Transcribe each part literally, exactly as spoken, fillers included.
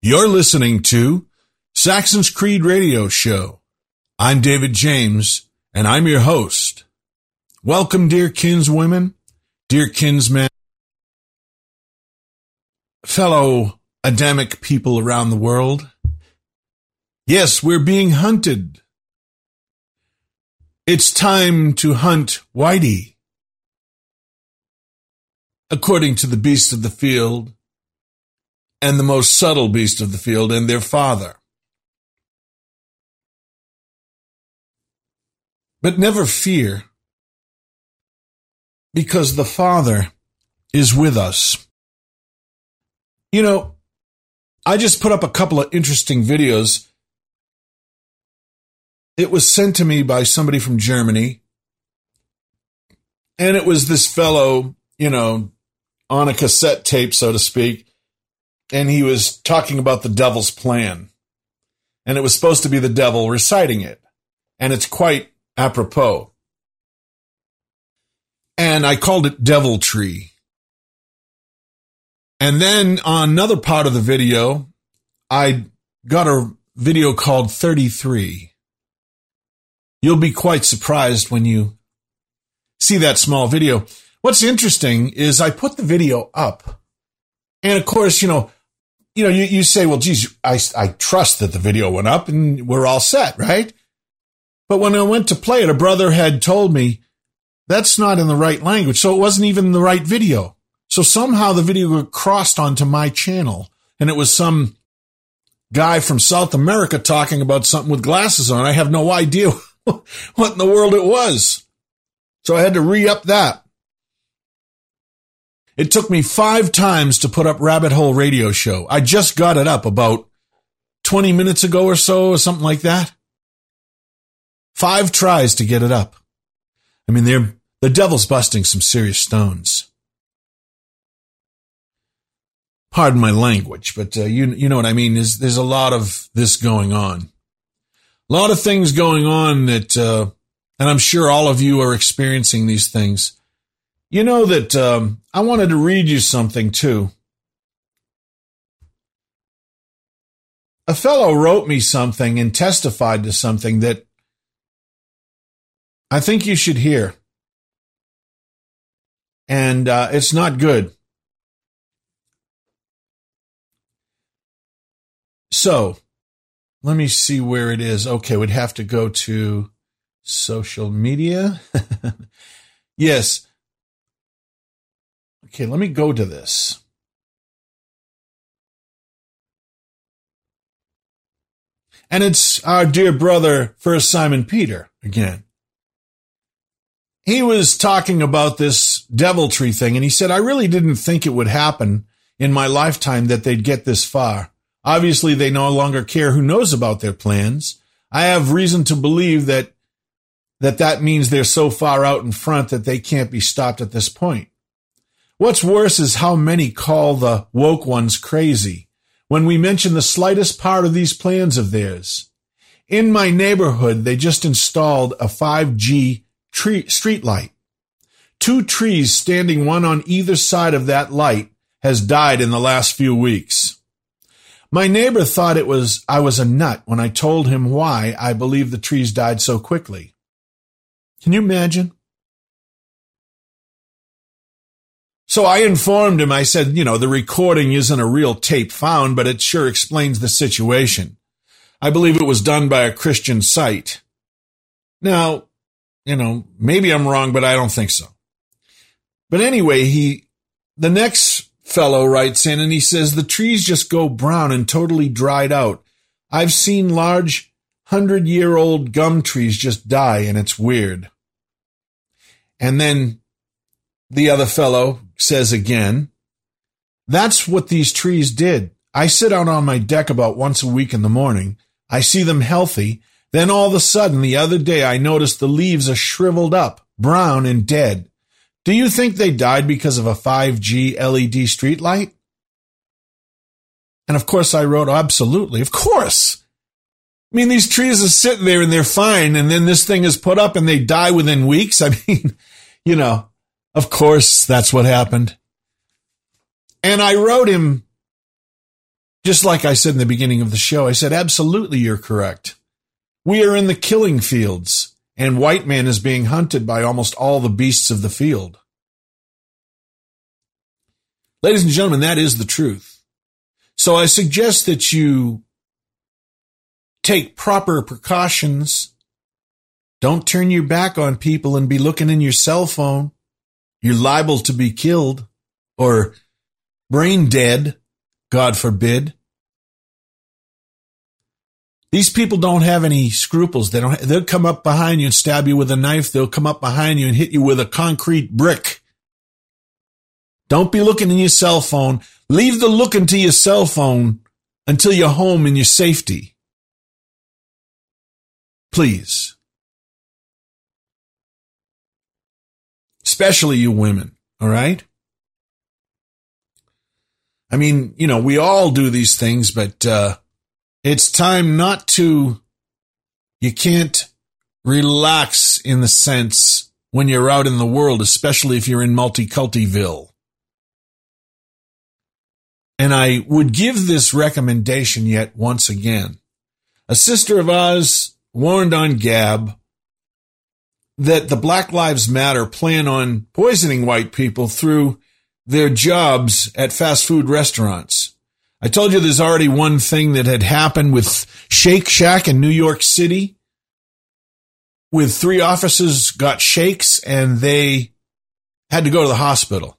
You're listening to Saxon's Creed Radio Show. I'm David James, and I'm your host. Welcome, dear kinswomen, dear kinsmen, fellow Adamic people around the world. Yes, we're being hunted. It's time to hunt Whitey. According to the beast of the field, and the most subtle beast of the field, and their father. But never fear, because the Father is with us. You know, I just put up a couple of interesting videos. It was sent to me by somebody from Germany, and it was this fellow, you know, on a cassette tape, so to speak, and he was talking about the devil's plan. And it was supposed to be the devil reciting it. And it's quite apropos. And I called it Deviltry. And then on another part of the video, I got a video called thirty-three. You'll be quite surprised when you see that small video. What's interesting is I put the video up. And of course, you know, You know, you, you say, well, geez, I, I trust that the video went up and we're all set, right? But when I went to play it, a brother had told me that's not in the right language. So it wasn't even the right video. So somehow the video got crossed onto my channel, and it was some guy from South America talking about something with glasses on. I have no idea what in the world it was. So I had to re-up that. It took me five times to put up Rabbit Hole Radio Show. I just got it up about twenty minutes ago or so, or something like that. Five tries to get it up. I mean, they're, the devil's busting some serious stones. Pardon my language, but uh, you you know what I mean. There's, there's a lot of this going on. A lot of things going on that, uh, and I'm sure all of you are experiencing these things. You know that um, I wanted to read you something, too. A fellow wrote me something and testified to something that I think you should hear. And uh, it's not good. So, let me see where it is. Okay, we'd have to go to social media. Yes. Okay, let me go to this. And it's our dear brother, First Simon Peter, again. He was talking about this deviltry thing, and he said, I really didn't think it would happen in my lifetime that they'd get this far. Obviously, they no longer care who knows about their plans. I have reason to believe that that, that means they're so far out in front that they can't be stopped at this point. What's worse is how many call the woke ones crazy when we mention the slightest part of these plans of theirs. In my neighborhood, they just installed a five G tree, street light. Two trees standing one on either side of that light has died in the last few weeks. My neighbor thought it was I was a nut when I told him why I believe the trees died so quickly. Can you imagine? So I informed him, I said, you know, the recording isn't a real tape found, but it sure explains the situation. I believe it was done by a Christian site. Now, you know, maybe I'm wrong, but I don't think so. But anyway, he, the next fellow writes in and he says, the trees just go brown and totally dried out. I've seen large hundred-year-old gum trees just die, and it's weird. And then the other fellow says again, that's what these trees did. I sit out on my deck about once a week in the morning. I see them healthy. Then all of a sudden, the other day, I noticed the leaves are shriveled up, brown and dead. Do you think they died because of a five G L E D streetlight? And of course I wrote, absolutely, of course. I mean, these trees are sitting there and they're fine, and then this thing is put up and they die within weeks. I mean, you know, of course that's what happened. And I wrote him Just like I said in the beginning of the show, I said, absolutely, you're correct. We are in the killing fields, and white man is being hunted by almost all the beasts of the field. Ladies and gentlemen, that is the truth. So I suggest that you take proper precautions. Don't turn your back on people and be looking in your cell phone. You're liable to be killed or brain dead, God forbid. These people don't have any scruples. They don't. They'll come up behind you and stab you with a knife. They'll come up behind you and hit you with a concrete brick. Don't be looking in your cell phone. Leave the looking to your cell phone until you're home in your safety. Please. Especially you women, all right? I mean, you know, we all do these things, but uh, it's time not to, you can't relax in the sense when you're out in the world, especially if you're in Multicultiville. And I would give this recommendation yet once again. A sister of ours warned on Gab that the Black Lives Matter plan on poisoning white people through their jobs at fast food restaurants. I told you there's already one thing that had happened with Shake Shack in New York City, with three officers got shakes and they had to go to the hospital.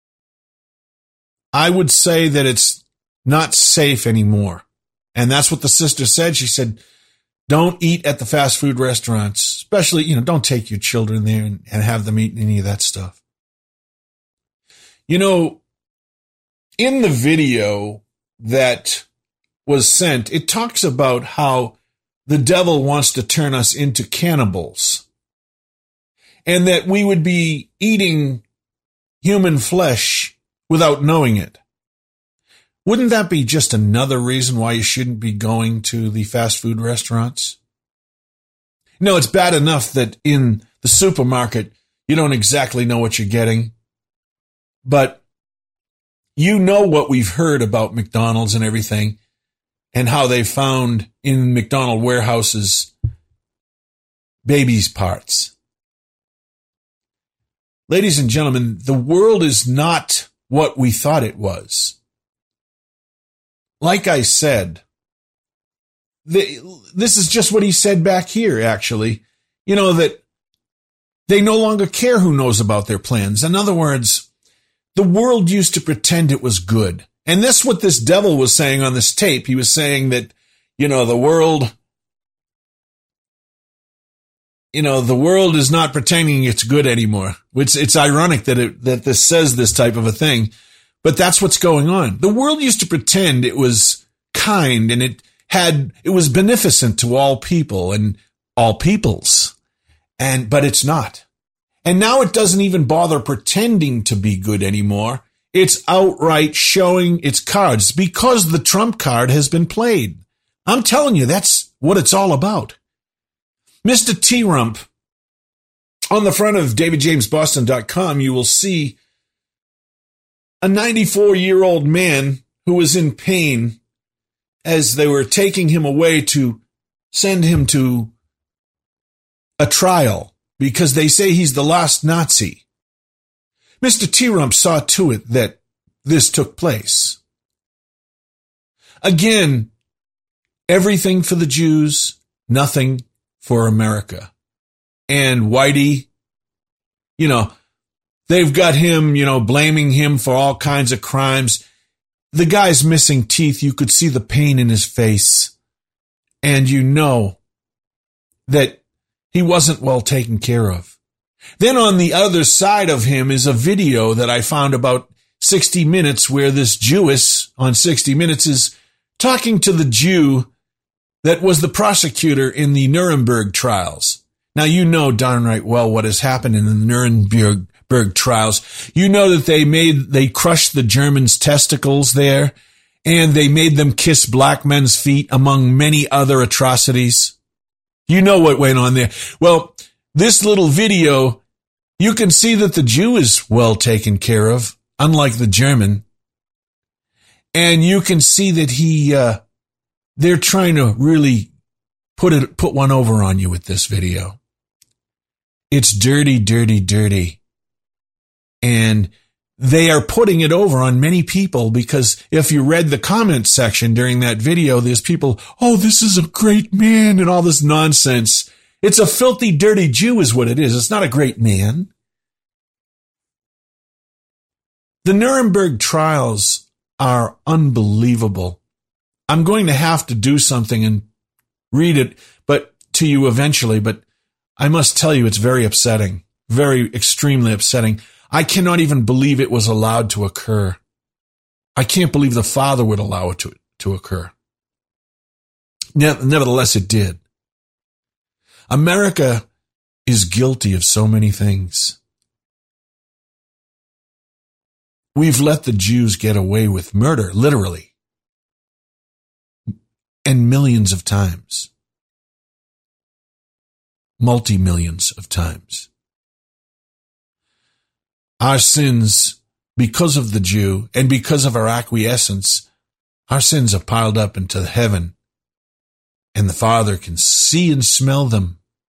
I would say that it's not safe anymore. And that's what the sister said. She said, don't eat at the fast food restaurants, especially, you know, don't take your children there and, and have them eat any of that stuff. You know, in the video that was sent, it talks about how the devil wants to turn us into cannibals and that we would be eating human flesh without knowing it. Wouldn't that be just another reason why you shouldn't be going to the fast food restaurants? No, it's bad enough that in the supermarket, you don't exactly know what you're getting. But you know what we've heard about McDonald's and everything and how they found in McDonald warehouses babies' parts. Ladies and gentlemen, the world is not what we thought it was. Like I said, the, this is just what he said back here, actually. You know, that they no longer care who knows about their plans. In other words, the world used to pretend it was good. And that's what this devil was saying on this tape. He was saying that, you know, the world, you know, the world is not pretending it's good anymore. It's, it's ironic that it, that this says this type of a thing, but that's what's going on. The world used to pretend it was kind and it had, it was beneficent to all people and all peoples. And, but it's not. And now it doesn't even bother pretending to be good anymore. It's outright showing its cards because the Trump card has been played. I'm telling you, that's what it's all about. Mister T-Rump, on the front of David James Boston dot com, you will see a ninety-four-year-old man who was in pain as they were taking him away to send him to a trial because they say he's the last Nazi. Mister T-Rump saw to it that this took place. Again, everything for the Jews, nothing for America. And Whitey, you know, they've got him, you know, blaming him for all kinds of crimes. The guy's missing teeth. You could see the pain in his face. And you know that he wasn't well taken care of. Then on the other side of him is a video that I found about sixty minutes where this Jewess on sixty minutes is talking to the Jew that was the prosecutor in the Nuremberg trials. Now, you know darn right well what has happened in the Nuremberg trials. You know that they made, they crushed the Germans' testicles there, and they made them kiss black men's feet, among many other atrocities. You know what went on there. Well, this little video, you can see that the Jew is well taken care of, unlike the German. And you can see that he, uh, they're trying to really put it, put one over on you with this video. It's dirty, dirty, dirty. And they are putting it over on many people because if you read the comments section during that video, there's people, oh, this is a great man and all this nonsense. It's a filthy, dirty Jew is what it is. It's not a great man. The Nuremberg trials are unbelievable. I'm going to have to do something and read it, but to you eventually, but I must tell you, it's very upsetting, very extremely upsetting. I cannot even believe it was allowed to occur. I can't believe the Father would allow it to, to occur. Nevertheless, it did. America is guilty of so many things. We've let the Jews get away with murder, literally, and millions of times. Multi-millions of times. Our sins, because of the Jew and because of our acquiescence, our sins are piled up into heaven, and the Father can see and smell them.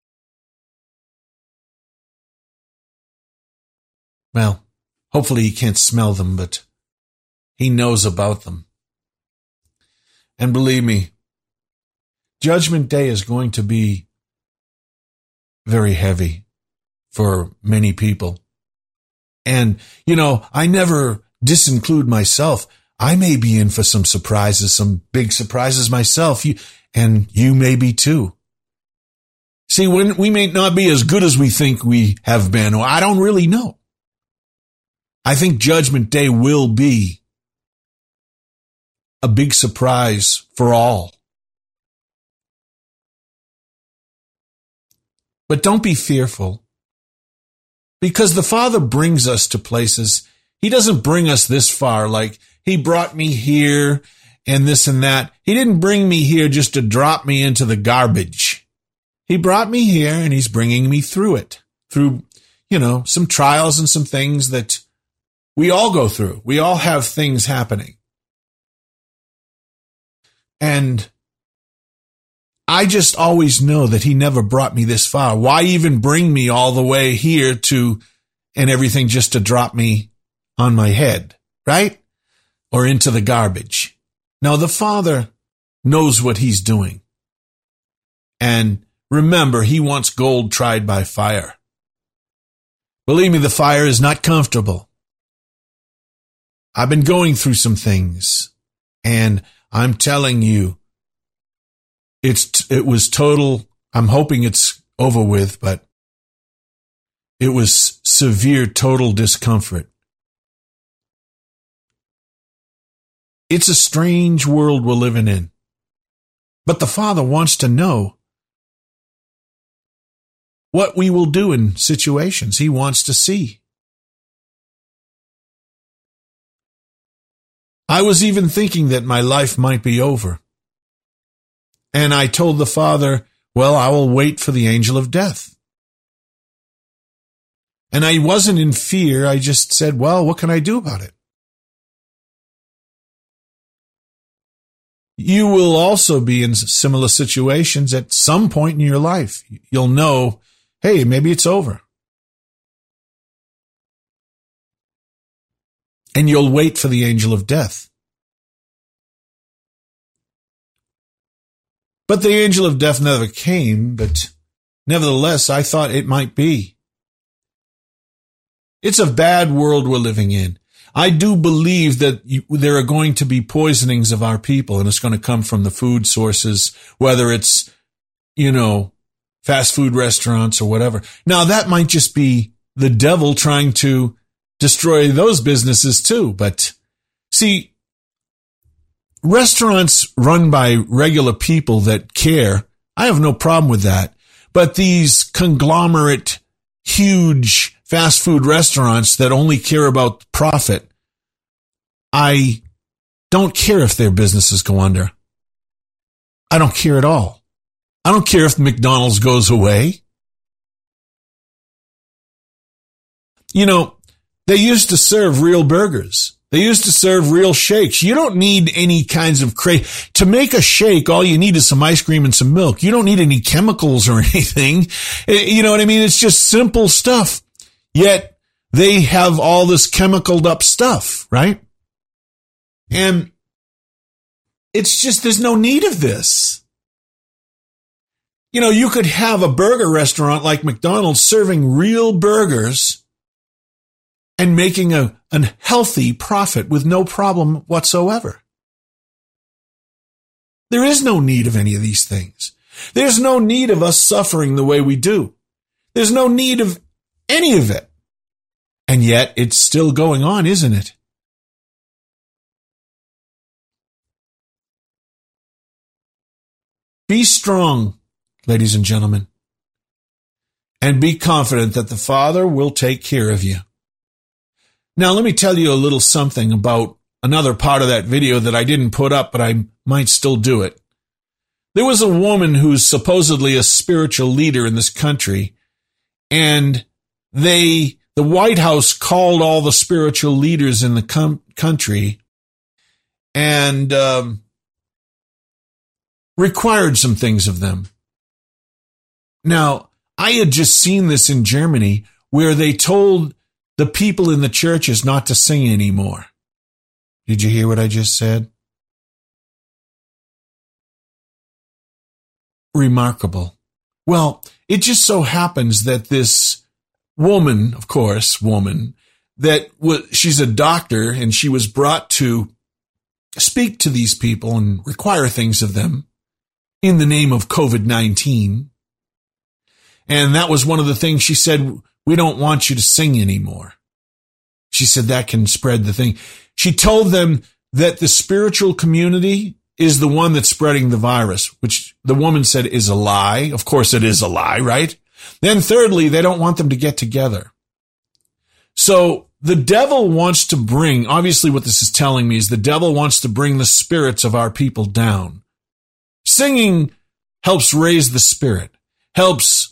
Well, hopefully he can't smell them, but he knows about them. And believe me, Judgment Day is going to be very heavy for many people. And, you know, I never disinclude myself. I may be in for some surprises, some big surprises myself, you, and you may be too. See, when we may not be as good as we think we have been, or I don't really know. I think Judgment Day will be a big surprise for all. But don't be fearful, because the Father brings us to places. He doesn't bring us this far like he brought me here and this and that. He didn't bring me here just to drop me into the garbage. He brought me here and he's bringing me through it, through, you know, some trials and some things that we all go through. We all have things happening. And I just always know that he never brought me this far. Why even bring me all the way here to, and everything just to drop me on my head, right? Or into the garbage. Now, the Father knows what he's doing. And remember, he wants gold tried by fire. Believe me, the fire is not comfortable. I've been going through some things, and I'm telling you, it's it was total, I'm hoping it's over with, but it was severe, total discomfort. It's a strange world we're living in, but the Father wants to know what we will do in situations. He wants to see. I was even thinking that my life might be over. And I told the Father, well, I will wait for the angel of death. And I wasn't in fear. I just said, well, what can I do about it? You will also be in similar situations at some point in your life. You'll know, hey, maybe it's over. And you'll wait for the angel of death. But the angel of death never came, but nevertheless, I thought it might be. It's a bad world we're living in. I do believe that you, there are going to be poisonings of our people, and it's going to come from the food sources, whether it's, you know, fast food restaurants or whatever. Now, that might just be the devil trying to destroy those businesses too. But see, restaurants run by regular people that care, I have no problem with that. But these conglomerate, huge fast food restaurants that only care about profit, I don't care if their businesses go under. I don't care at all. I don't care if McDonald's goes away. You know, they used to serve real burgers. They used to serve real shakes. You don't need any kinds of cra- to make a shake. All you need is some ice cream and some milk. You don't need any chemicals or anything. You know what I mean? It's just simple stuff. Yet they have all this chemicaled up stuff, right? And it's just, there's no need of this. You know, you could have a burger restaurant like McDonald's serving real burgers and making a, a healthy profit with no problem whatsoever. There is no need of any of these things. There's no need of us suffering the way we do. There's no need of any of it. And yet it's still going on, isn't it? Be strong, ladies and gentlemen, and be confident that the Father will take care of you. Now, let me tell you a little something about another part of that video that I didn't put up, but I might still do it. There was a woman who's supposedly a spiritual leader in this country, and they, the White House called all the spiritual leaders in the com- country and um, required some things of them. Now, I had just seen this in Germany where they told the people in the churches not to sing anymore. Did you hear what I just said? Remarkable. Well, it just so happens that this woman, of course, woman, that was, she's a doctor and she was brought to speak to these people and require things of them in the name of covid nineteen. And that was one of the things she said, we don't want you to sing anymore. She said that can spread the thing. She told them that the spiritual community is the one that's spreading the virus, which the woman said is a lie. Of course it is a lie, right? Then thirdly, they don't want them to get together. So the devil wants to bring, obviously what this is telling me is the devil wants to bring the spirits of our people down. Singing helps raise the spirit, helps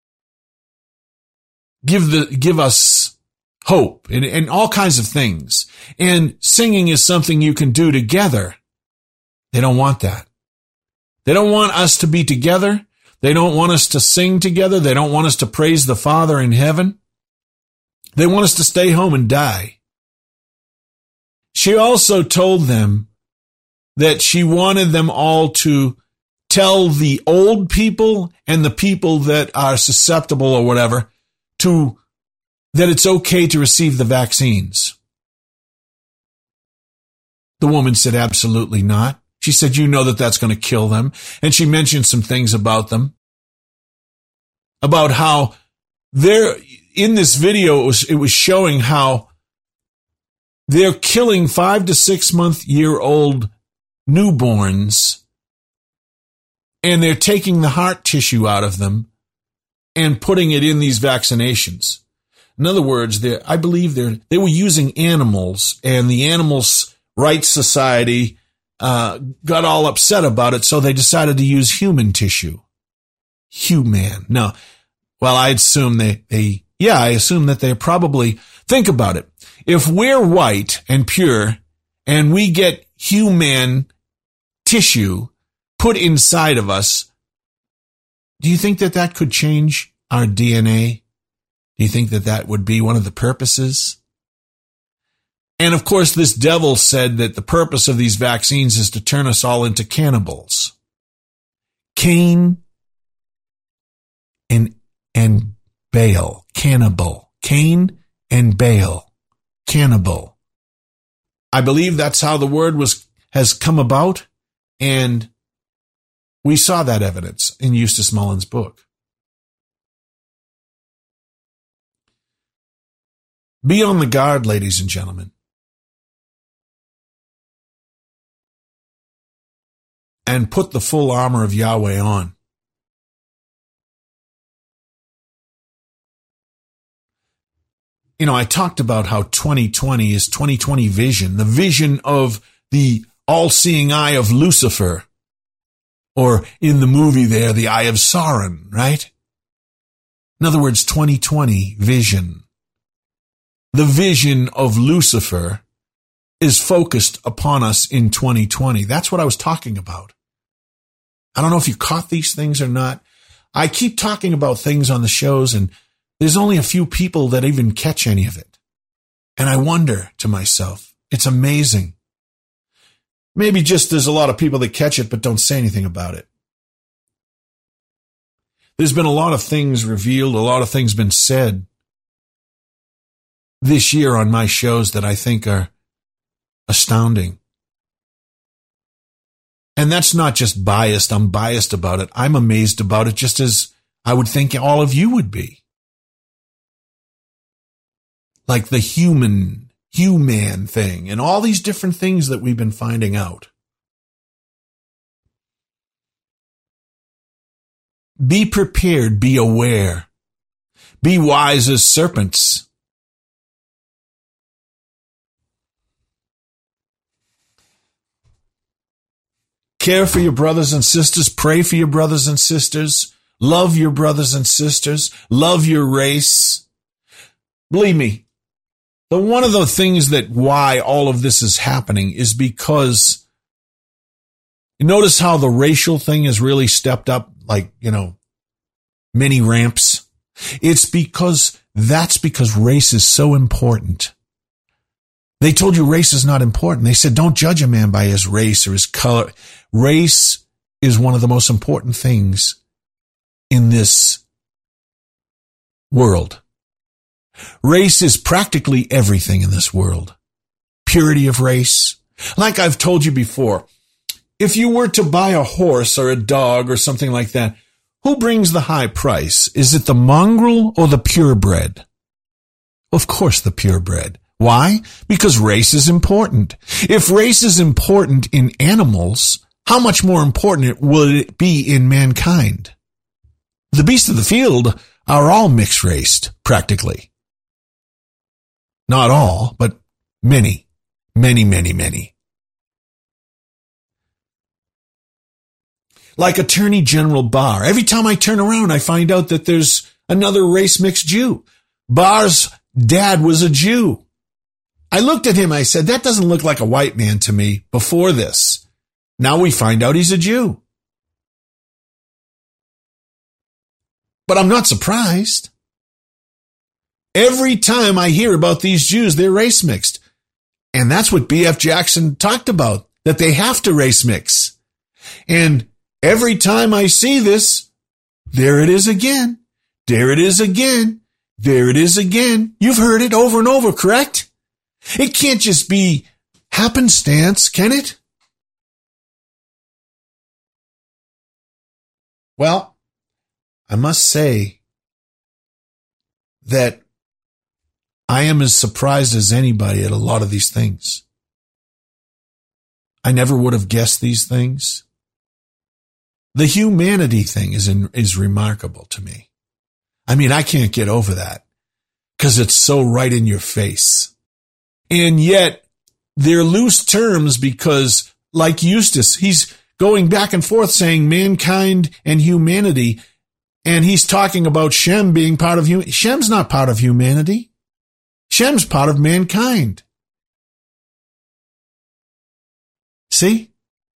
give the give us hope and, and all kinds of things. And singing is something you can do together. They don't want that. They don't want us to be together. They don't want us to sing together. They don't want us to praise the Father in heaven. They want us to stay home and die. She also told them that she wanted them all to tell the old people and the people that are susceptible or whatever to that it's okay to receive the vaccines. The woman said, absolutely not. She said, you know that that's going to kill them. And she mentioned some things about them, about how they're, in this video, it was, it was showing how they're killing five to six month year old newborns and they're taking the heart tissue out of them and putting it in these vaccinations. In other words, I believe they they were using animals, and the Animals Rights Society uh, got all upset about it, so they decided to use human tissue. Human. No. Well, I assume they, they, yeah, I assume that they probably, think about it. If we're white and pure, and we get human tissue put inside of us, do you think that that could change our D N A? Do you think that that would be one of the purposes? And of course, this devil said that the purpose of these vaccines is to turn us all into cannibals. Cain and, and Baal, cannibal. Cain and Baal, cannibal. I believe that's how the word was has come about, and we saw that evidence in Eustace Mullins' book. Be on the guard, ladies and gentlemen. And put the full armor of Yahweh on. You know, I talked about how twenty twenty is twenty twenty vision, the vision of the all-seeing eye of Lucifer. Or in the movie there, the Eye of Sauron, right? In other words, twenty twenty vision. The vision of Lucifer is focused upon us in twenty twenty. That's what I was talking about. I don't know if you caught these things or not. I keep talking about things on the shows, and there's only a few people that even catch any of it. And I wonder to myself, it's amazing. Maybe just there's a lot of people that catch it but don't say anything about it. There's been a lot of things revealed, a lot of things been said this year on my shows that I think are astounding. And that's not just biased. I'm biased about it. I'm amazed about it just as I would think all of you would be. Like the human, human thing and all these different things that we've been finding out. Be prepared, be aware, be wise as serpents. Care for your brothers and sisters, pray for your brothers and sisters, love your brothers and sisters, love your race. Believe me, the one of the things that why all of this is happening is because you notice how the racial thing has really stepped up, like, you know, many ramps. It's because that's because race is so important. They told you race is not important. They said, don't judge a man by his race or his color. Race is one of the most important things in this world. Race is practically everything in this world. Purity of race. Like I've told you before, if you were to buy a horse or a dog or something like that, who brings the high price? Is it the mongrel or the purebred? Of course, the purebred. Why? Because race is important. If race is important in animals, how much more important will it be in mankind? The beasts of the field are all mixed-raced, practically. Not all, but many, many, many, many. Like Attorney General Barr. Every time I turn around, I find out that there's another race-mixed Jew. Barr's dad was a Jew. I looked at him, I said, that doesn't look like a white man to me before this. Now we find out he's a Jew. But I'm not surprised. Every time I hear about these Jews, they're race mixed. And that's what B F Jackson talked about, that they have to race mix. And every time I see this, there it is again. There it is again. There it is again. You've heard it over and over, correct? It can't just be happenstance, can it? Well, I must say that I am as surprised as anybody at a lot of these things. I never would have guessed these things. The humanity thing is in, is remarkable to me. I mean, I can't get over that because it's so right in your face. And yet, they're loose terms because, like Eustace, he's going back and forth saying mankind and humanity, and he's talking about Shem being part of humanity. Shem's not part of humanity. Shem's part of mankind. See?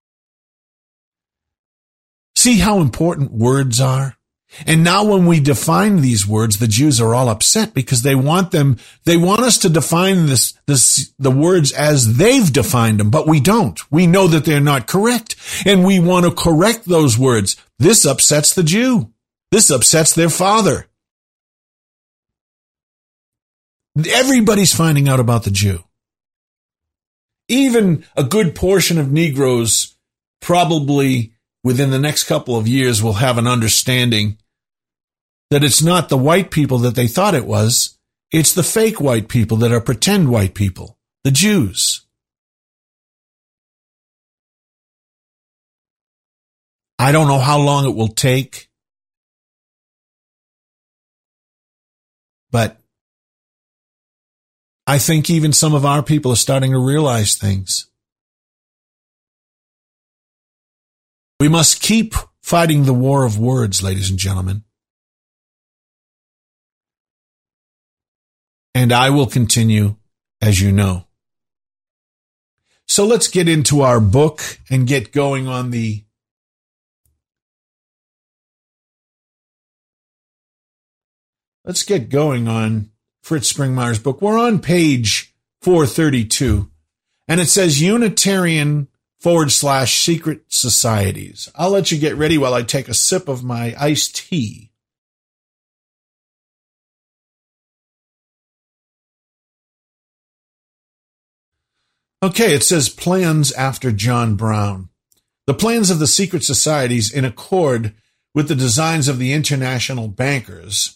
See how important words are? And now when we define these words, the Jews are all upset because they want them, they want us to define this, this, the words as they've defined them, but we don't. We know that they're not correct, and we want to correct those words. This upsets the Jew. This upsets their father. Everybody's finding out about the Jew. Even a good portion of Negroes probably within the next couple of years will have an understanding that it's not the white people that they thought it was. It's the fake white people that are pretend white people, the Jews. I don't know how long it will take, but I think even some of our people are starting to realize things. We must keep fighting the war of words, ladies and gentlemen. And I will continue, as you know. So let's get into our book and get going on the Let's get going on Fritz Springmeier's book. We're on page four thirty-two, and it says Unitarian forward slash secret societies. I'll let you get ready while I take a sip of my iced tea. Okay, it says plans after John Brown. The plans of the secret societies, in accord with the designs of the international bankers.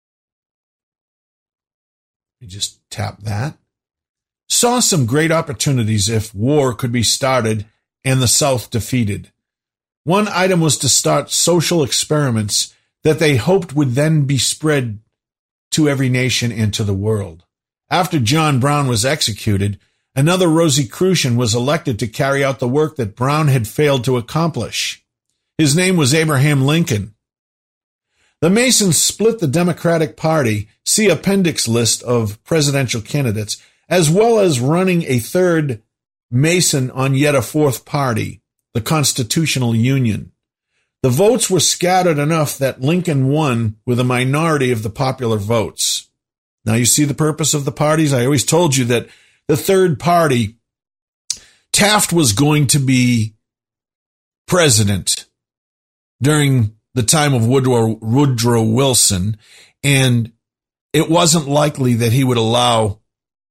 Let me just tap that. Saw some great opportunities if war could be started and the South defeated. One item was to start social experiments that they hoped would then be spread to every nation and to the world. After John Brown was executed, another Rosicrucian was elected to carry out the work that Brown had failed to accomplish. His name was Abraham Lincoln. The Masons split the Democratic Party, see appendix list of presidential candidates, as well as running a third Mason on yet a fourth party, the Constitutional Union. The votes were scattered enough that Lincoln won with a minority of the popular votes. Now you see the purpose of the parties? I always told you that the third party, Taft was going to be president during the time of Woodrow, Woodrow Wilson, and it wasn't likely that he would allow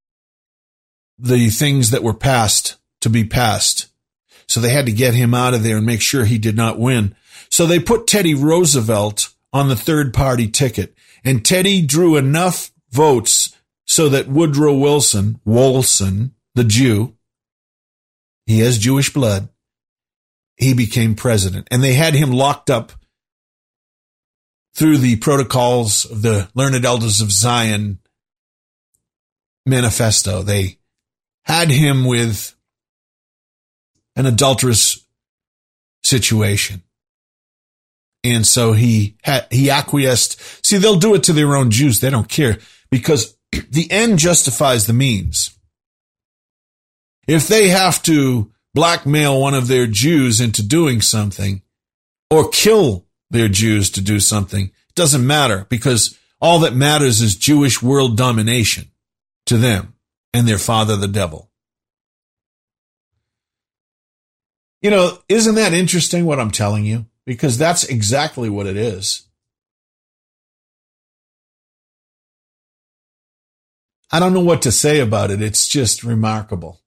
the things that were passed to be passed. So they had to get him out of there and make sure he did not win. So they put Teddy Roosevelt on the third party ticket, and Teddy drew enough votes so that Woodrow Wilson, Wilson, the Jew, he has Jewish blood, he became president. And they had him locked up through the protocols of the Learned Elders of Zion manifesto. They had him with an adulterous situation. And so he had, he acquiesced. See, they'll do it to their own Jews. They don't care, because the end justifies the means. If they have to blackmail one of their Jews into doing something, or kill their Jews to do something, it doesn't matter, because all that matters is Jewish world domination to them and their father, the devil. You know, isn't that interesting what I'm telling you? Because that's exactly what it is. I don't know what to say about it. It's just remarkable.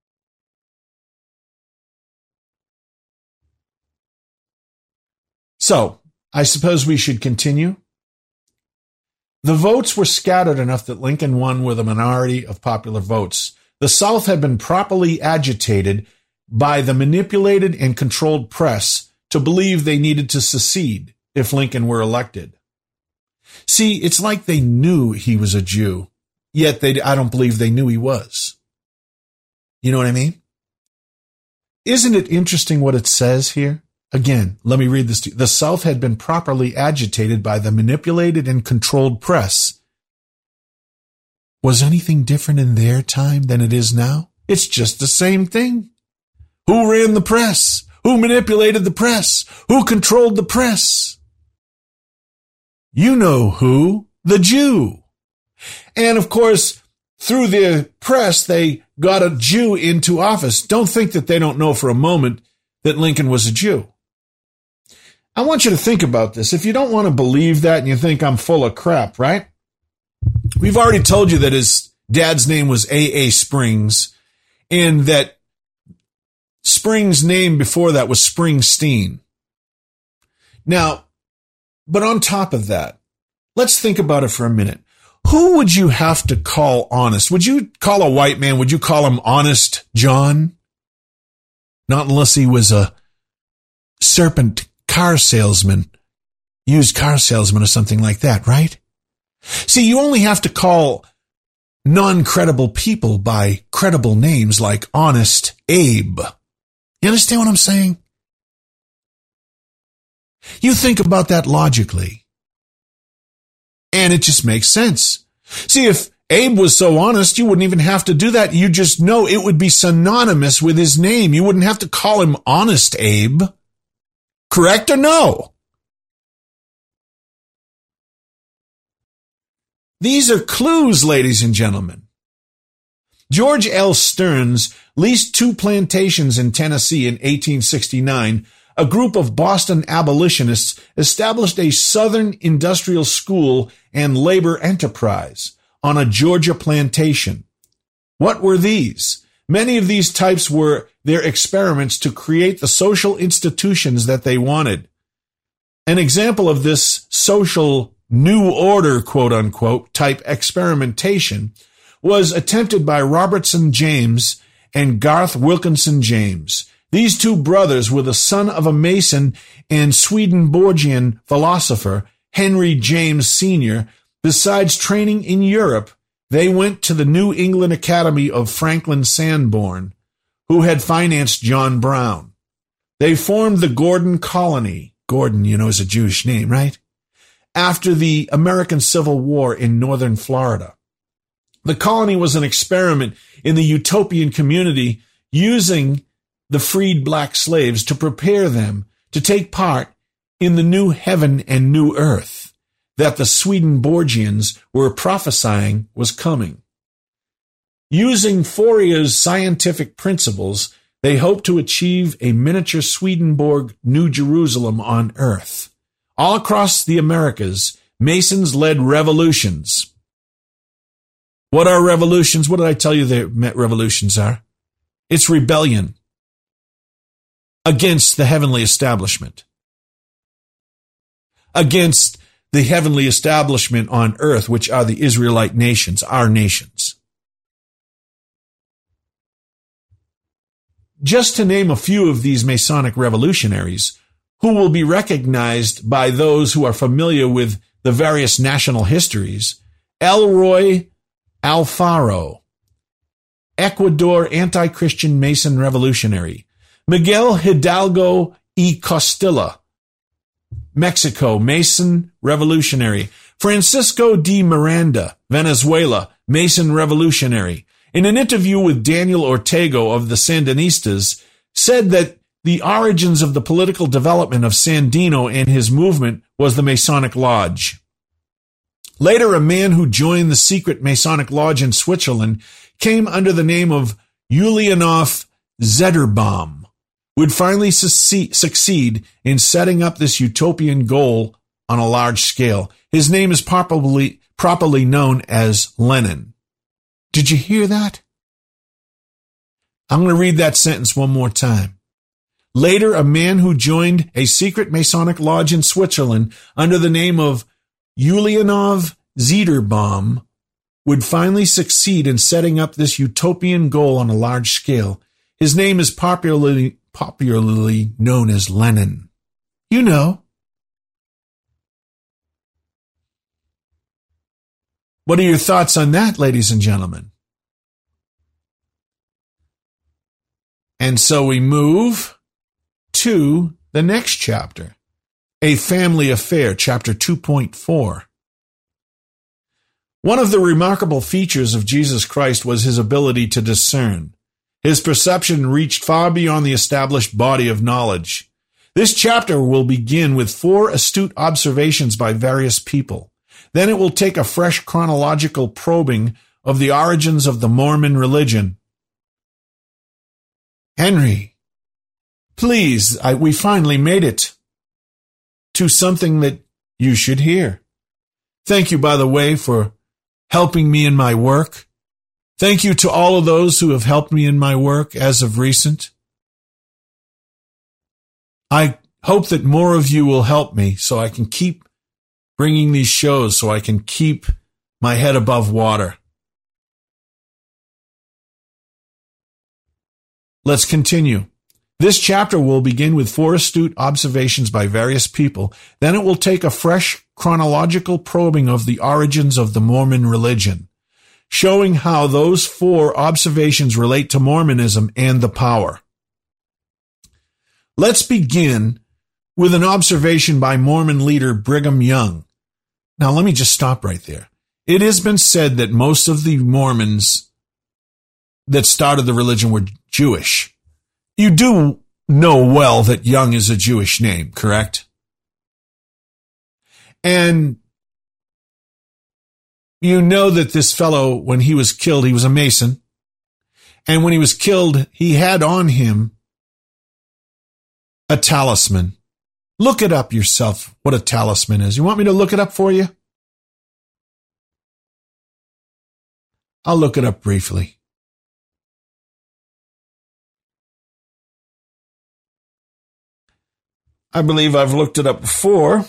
So, I suppose we should continue. The votes were scattered enough that Lincoln won with a minority of popular votes. The South had been properly agitated by the manipulated and controlled press to believe they needed to secede if Lincoln were elected. See, it's like they knew he was a Jew, yet they, I don't believe they knew he was. You know what I mean? Isn't it interesting what it says here? Again, let me read this to you. The South had been properly agitated by the manipulated and controlled press. Was anything different in their time than it is now? It's just the same thing. Who ran the press? Who manipulated the press? Who controlled the press? You know who. The Jew. And of course, through their press, they got a Jew into office. Don't think that they don't know for a moment that Lincoln was a Jew. I want you to think about this. If you don't want to believe that and you think I'm full of crap, right? We've already told you that his dad's name was A A. Springs, and that Springs' name before that was Springsteen. Now, but on top of that, let's think about it for a minute. Who would you have to call honest? Would you call a white man, would you call him Honest John? Not unless he was a serpent car salesman, used car salesman or something like that, right? See, you only have to call non-credible people by credible names like Honest Abe. You understand what I'm saying? You think about that logically, and it just makes sense. See, if Abe was so honest, you wouldn't even have to do that. You just know it would be synonymous with his name. You wouldn't have to call him Honest Abe. Correct or no? These are clues, ladies and gentlemen. George L. Stearns leased two plantations in Tennessee in eighteen sixty-nine. A group of Boston abolitionists established a Southern industrial school and labor enterprise on a Georgia plantation. What were these? Many of these types were their experiments to create the social institutions that they wanted. An example of this social new order, quote unquote, type experimentation was attempted by Robertson James and Garth Wilkinson James. These two brothers were the son of a Mason and Swedenborgian philosopher, Henry James Senior Besides training in Europe, they went to the New England Academy of Franklin Sanborn, who had financed John Brown. They formed the Gordon Colony. Gordon, you know, is a Jewish name, right? After the American Civil War in northern Florida. The colony was an experiment in the utopian community, using the freed black slaves to prepare them to take part in the new heaven and new earth that the Swedenborgians were prophesying was coming. Using Fourier's scientific principles, they hoped to achieve a miniature Swedenborg New Jerusalem on earth. All across the Americas, Masons led revolutions. What are revolutions? What did I tell you that revolutions are? It's rebellion against the heavenly establishment, against the heavenly establishment on earth, which are the Israelite nations, our nations. Just to name a few of these Masonic revolutionaries, who will be recognized by those who are familiar with the various national histories: Elroy Alfaro, Ecuador anti-Christian Mason revolutionary; Miguel Hidalgo y Costilla, Mexico Mason revolutionary; Francisco de Miranda, Venezuela Mason revolutionary. In an interview with Daniel Ortega of the Sandinistas, said that the origins of the political development of Sandino and his movement was the Masonic Lodge. Later, a man who joined the secret Masonic Lodge in Switzerland came under the name of Julianov Zetterbaum, would finally succeed in setting up this utopian goal on a large scale. His name is properly, properly known as Lenin. Did you hear that? I'm going to read that sentence one more time. Later, a man who joined a secret Masonic lodge in Switzerland under the name of Julianov Zetterbaum would finally succeed in setting up this utopian goal on a large scale. His name is popularly popularly known as Lenin. You know. What are your thoughts on that, ladies and gentlemen? And so we move to the next chapter, A Family Affair, chapter two point four. One of the remarkable features of Jesus Christ was his ability to discern. His perception reached far beyond the established body of knowledge. This chapter will begin with four astute observations by various people. Then it will take a fresh chronological probing of the origins of the Mormon religion. Henry, please, I, we finally made it to something that you should hear. Thank you, by the way, for helping me in my work. Thank you to all of those who have helped me in my work as of recent. I hope that more of you will help me so I can keep bringing these shows, so I can keep my head above water. Let's continue. This chapter will begin with four astute observations by various people. Then it will take a fresh chronological probing of the origins of the Mormon religion, showing how those four observations relate to Mormonism and the power. Let's begin with an observation by Mormon leader Brigham Young. Now, let me just stop right there. It has been said that most of the Mormons that started the religion were Jewish. You do know well that Young is a Jewish name, correct? And you know that this fellow, when he was killed, he was a Mason. And when he was killed, he had on him a talisman. Look it up yourself, what a talisman is. You want me to look it up for you? I'll look it up briefly. I believe I've looked it up before.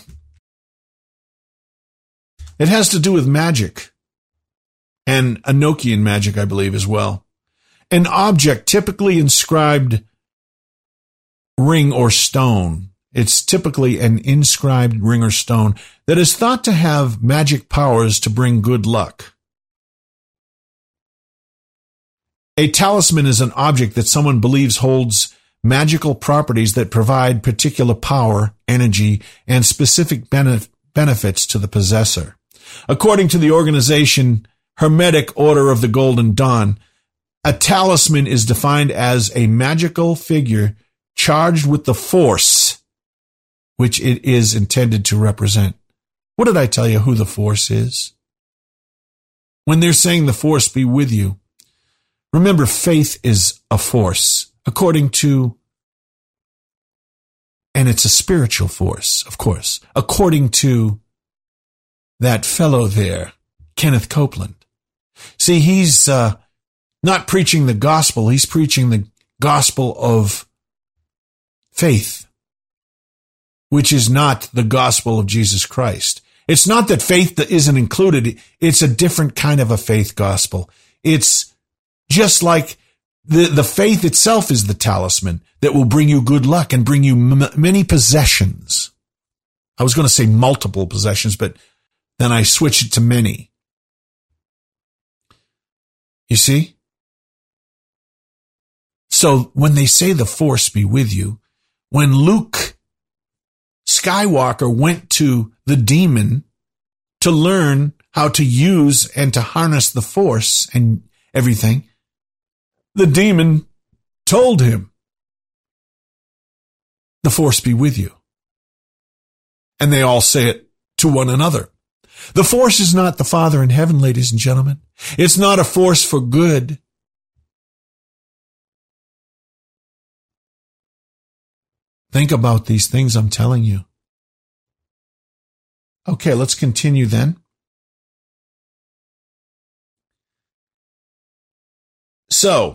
It has to do with magic and Enochian magic, I believe, as well. An object typically inscribed ring or stone. It's typically an inscribed ring or stone that is thought to have magic powers to bring good luck. A talisman is an object that someone believes holds magical properties that provide particular power, energy, and specific benef- benefits to the possessor. According to the organization Hermetic Order of the Golden Dawn, a talisman is defined as a magical figure charged with the force which it is intended to represent. What did I tell you who the force is? When they're saying the force be with you, remember, faith is a force, according to, and it's a spiritual force, of course, according to that fellow there, Kenneth Copeland. See, he's uh, not preaching the gospel, he's preaching the gospel of faith, which is not the gospel of Jesus Christ. It's not that faith isn't included, it's a different kind of a faith gospel. It's just like the, the faith itself is the talisman that will bring you good luck and bring you m- many possessions. I was going to say multiple possessions, but then I switched it to many. You see? So when they say the force be with you, when Luke Skywalker went to the demon to learn how to use and to harness the force and everything, the demon told him, the force be with you. And they all say it to one another. The force is not the Father in heaven, ladies and gentlemen. It's not a force for good. Think about these things I'm telling you. Okay, let's continue then. So,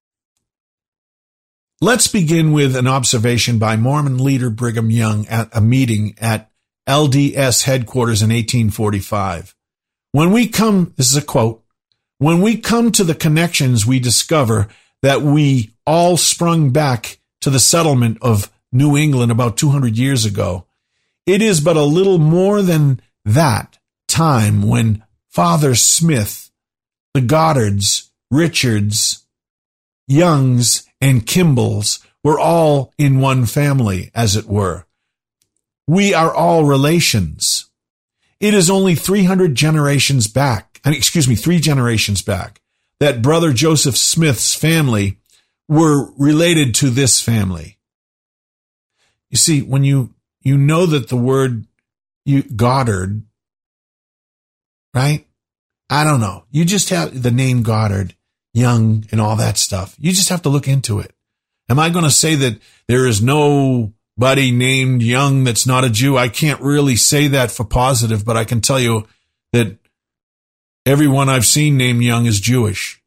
let's begin with an observation by Mormon leader Brigham Young at a meeting at L D S headquarters in eighteen forty-five. When we come, this is a quote, when we come to the connections, we discover that we all sprung back to the settlement of New England about two hundred years ago. It is but a little more than that time when Father Smith, the Goddards, Richards, Youngs, and Kimballs were all in one family, as it were. We are all relations. It is only three hundred generations back, excuse me, three generations back, that Brother Joseph Smith's family were related to this family. You see, when you, you know that the word you, Goddard, right? I don't know. You just have the name Goddard, Young, and all that stuff. You just have to look into it. Am I going to say that there is nobody named Young that's not a Jew? I can't really say that for positive, but I can tell you that everyone I've seen named Young is Jewish.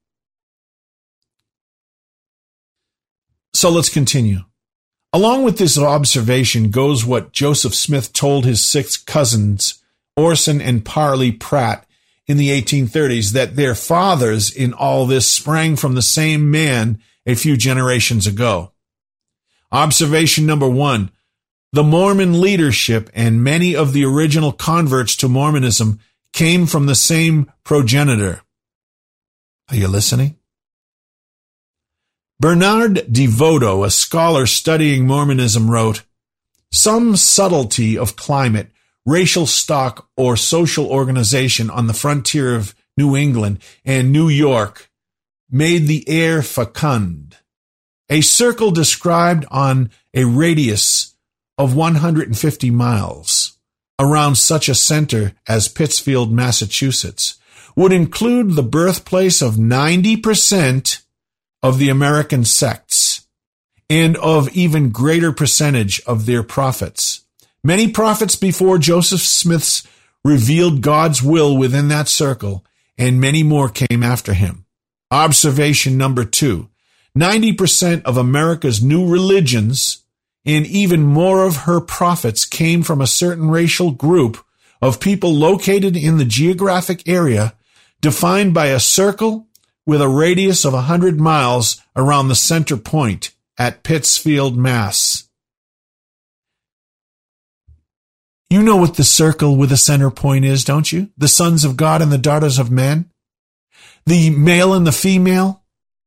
So let's continue. Along with this observation goes what Joseph Smith told his six cousins, Orson and Parley Pratt, in the eighteen thirties, that their fathers in all this sprang from the same man a few generations ago. Observation number one, the Mormon leadership and many of the original converts to Mormonism came from the same progenitor. Are you listening? Bernard DeVoto, a scholar studying Mormonism, wrote, "Some subtlety of climate racial stock or social organization on the frontier of New England and New York made the air fecund. A circle described on a radius of one hundred fifty miles around such a center as Pittsfield, Massachusetts, would include the birthplace of ninety percent of the American sects and of even greater percentage of their prophets. Many prophets before Joseph Smith's revealed God's will within that circle, and many more came after him. Observation number two. ninety percent of America's new religions and even more of her prophets came from a certain racial group of people located in the geographic area defined by a circle with a radius of one hundred miles around the center point at Pittsfield, Mass. You know what the circle with a center point is, don't you? The sons of God and the daughters of men? The male and the female?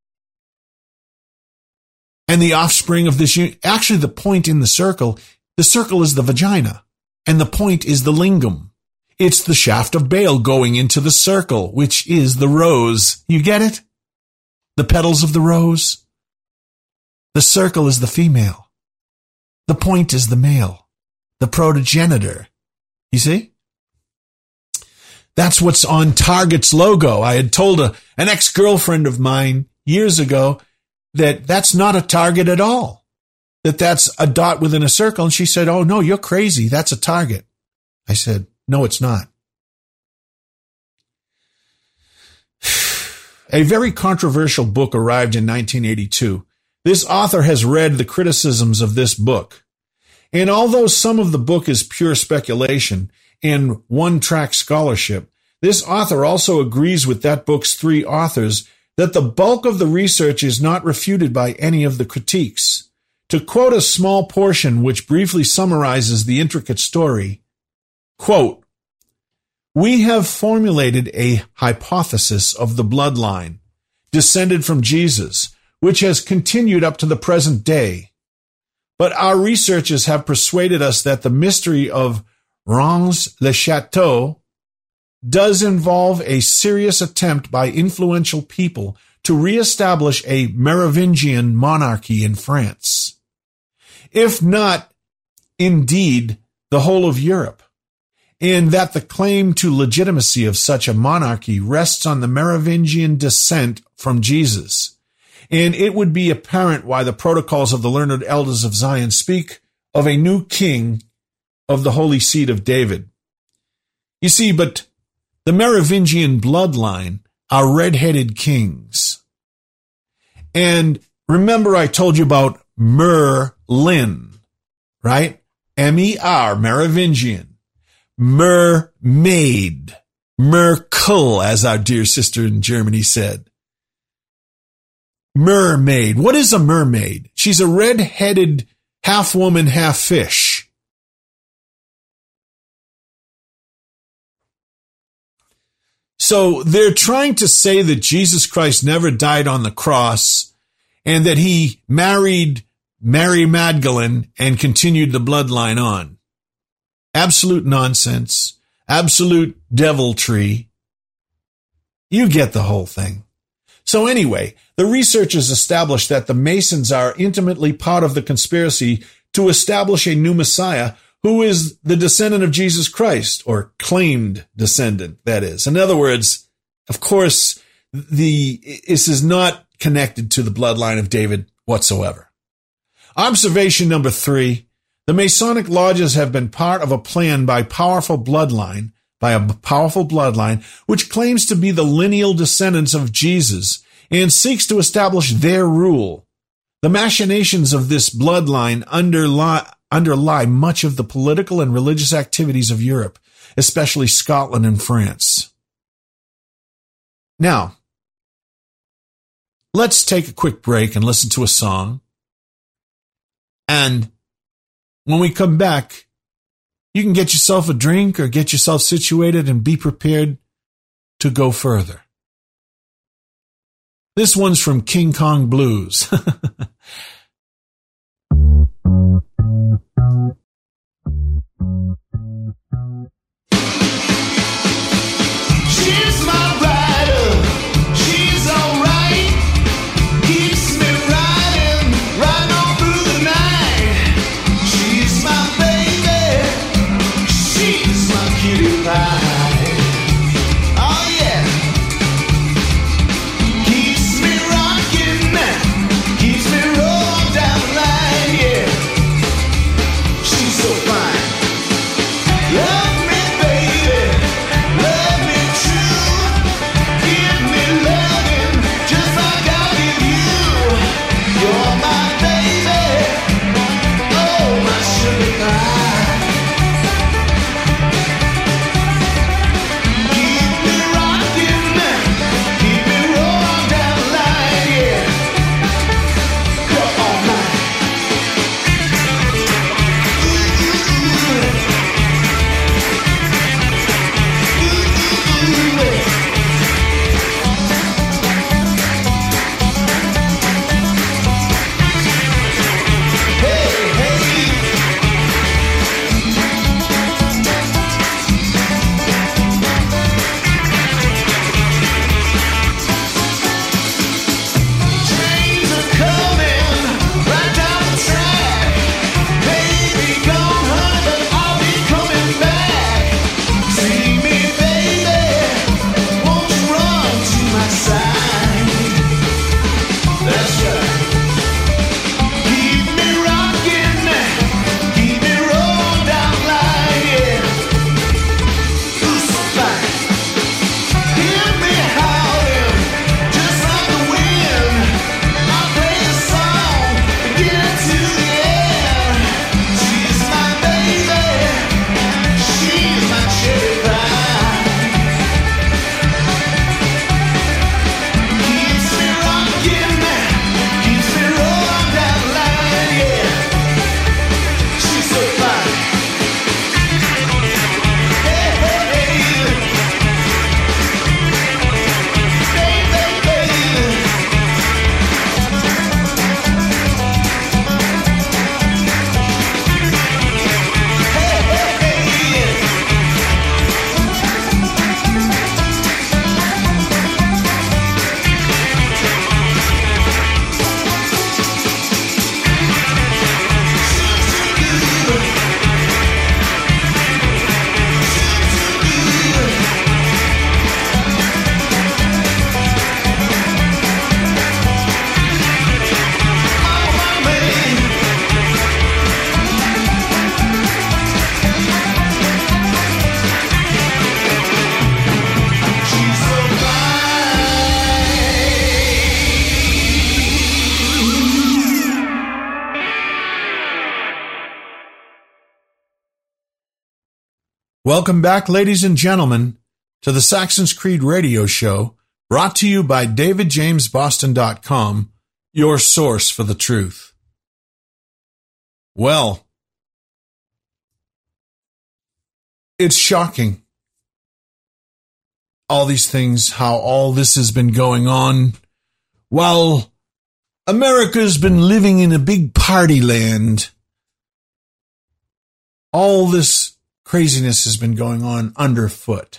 And the offspring of this, actually the point in the circle, the circle is the vagina, and the point is the lingam. It's the shaft of Baal going into the circle, which is the rose. You get it? The petals of the rose. The circle is the female. The point is the male, the progenitor. You see? That's what's on Target's logo. I had told a, an ex-girlfriend of mine years ago that that's not a target at all, that that's a dot within a circle. And she said, oh, no, you're crazy. That's a target. I said, no, it's not. A very controversial book arrived in nineteen eighty-two. This author has read the criticisms of this book. And although some of the book is pure speculation and one-track scholarship, this author also agrees with that book's three authors that the bulk of the research is not refuted by any of the critiques. To quote a small portion which briefly summarizes the intricate story, quote, we have formulated a hypothesis of the bloodline descended from Jesus, which has continued up to the present day. But our researchers have persuaded us that the mystery of Reims-le-Château does involve a serious attempt by influential people to reestablish a Merovingian monarchy in France, if not, indeed, the whole of Europe, and that the claim to legitimacy of such a monarchy rests on the Merovingian descent from Jesus, and it would be apparent why the protocols of the learned elders of Zion speak of a new king of the holy seed of David. You see, but the Merovingian bloodline are red-headed kings. And remember I told you about Merlin, right? M E R, Merovingian. Mermaid. Merkel, as our dear sister in Germany said. Mermaid. What is a mermaid? She's a red-headed half woman, half fish. So they're trying to say that Jesus Christ never died on the cross and that he married Mary Magdalene and continued the bloodline on. Absolute nonsense. Absolute deviltry. You get the whole thing. So anyway, the researchers established that the Masons are intimately part of the conspiracy to establish a new Messiah who is the descendant of Jesus Christ, or claimed descendant, that is. In other words, of course, the this is not connected to the bloodline of David whatsoever. Observation number three, the Masonic lodges have been part of a plan by powerful bloodline, by a powerful bloodline, which claims to be the lineal descendants of Jesus and seeks to establish their rule. The machinations of this bloodline underlie, underlie much of the political and religious activities of Europe, especially Scotland and France. Now, let's take a quick break and listen to a song. And when we come back, you can get yourself a drink or get yourself situated and be prepared to go further. This one's from King Kong Blues. Welcome back, ladies and gentlemen, to the Saxon's Creed radio show, brought to you by David James Boston dot com, your source for the truth. Well, it's shocking. All these things, how all this has been going on while America's been living in a big party land. All this craziness has been going on underfoot.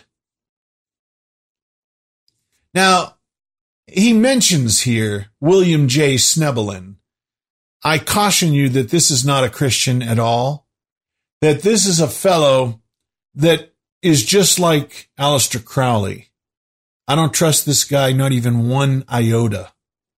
Now, he mentions here William J. Schnebelen. I caution you that this is not a Christian at all, that this is a fellow that is just like Aleister Crowley. I don't trust this guy, not even one iota.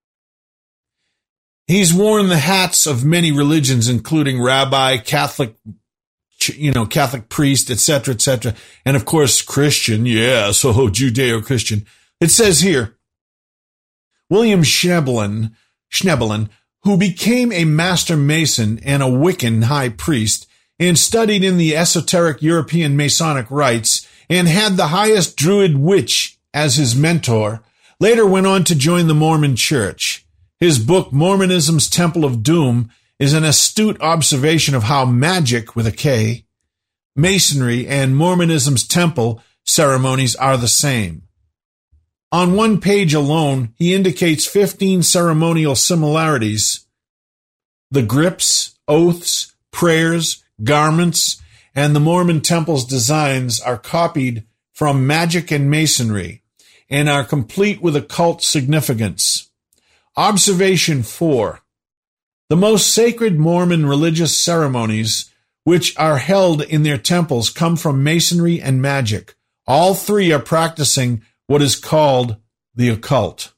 He's worn the hats of many religions, including rabbi, Catholic, you know, Catholic priest, et cetera, et cetera. And of course, Christian. Yeah, so Judeo-Christian. It says here, William Schnebelen, Schnebelen, who became a master mason and a Wiccan high priest and studied in the esoteric European Masonic rites and had the highest Druid witch as his mentor, later went on to join the Mormon Church. His book, Mormonism's Temple of Doom, is an astute observation of how magic, with a K, Masonry, and Mormonism's temple ceremonies are the same. On one page alone, he indicates fifteen ceremonial similarities. The grips, oaths, prayers, garments, and the Mormon temple's designs are copied from magic and masonry and are complete with occult significance. Observation four. The most sacred Mormon religious ceremonies which are held in their temples come from masonry and magic. All three are practicing what is called the occult.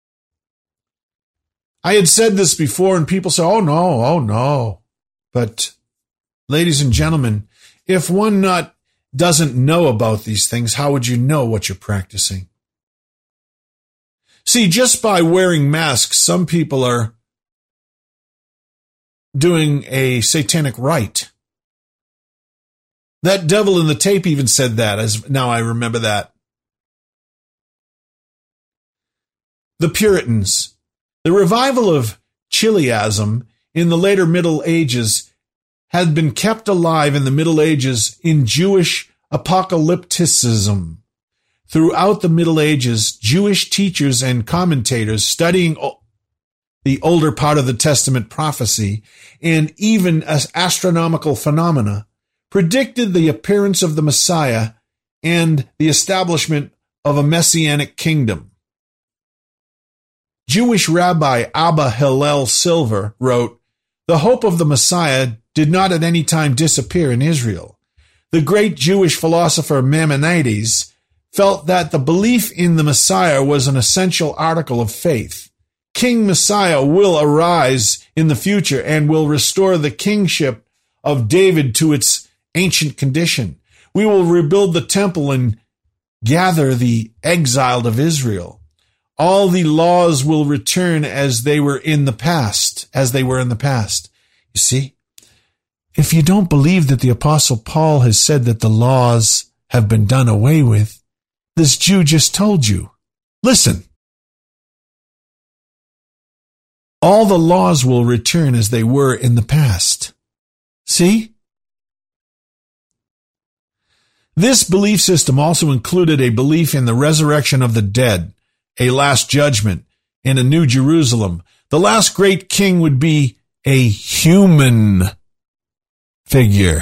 I had said this before, and people say, oh no, oh no. But, ladies and gentlemen, if one not doesn't know about these things, how would you know what you're practicing? See, just by wearing masks, some people are doing a satanic rite. That devil in the tape even said that, as now I remember that. The Puritans. The revival of Chiliasm in the later Middle Ages had been kept alive in the Middle Ages in Jewish apocalypticism. Throughout the Middle Ages, Jewish teachers and commentators studying the older part of the Testament prophecy and even as astronomical phenomena predicted the appearance of the Messiah and the establishment of a messianic kingdom. Jewish rabbi Abba Hillel Silver wrote, "The hope of the Messiah did not at any time disappear in Israel. The great Jewish philosopher Maimonides felt that the belief in the Messiah was an essential article of faith. King Messiah will arise in the future and will restore the kingship of David to its ancient condition. We will rebuild the temple and gather the exiled of Israel. All the laws will return as they were in the past, as they were in the past." You see, if you don't believe that the Apostle Paul has said that the laws have been done away with, this Jew just told you. Listen. All the laws will return as they were in the past. See? This belief system also included a belief in the resurrection of the dead, a last judgment, and a new Jerusalem. The last great king would be a human figure.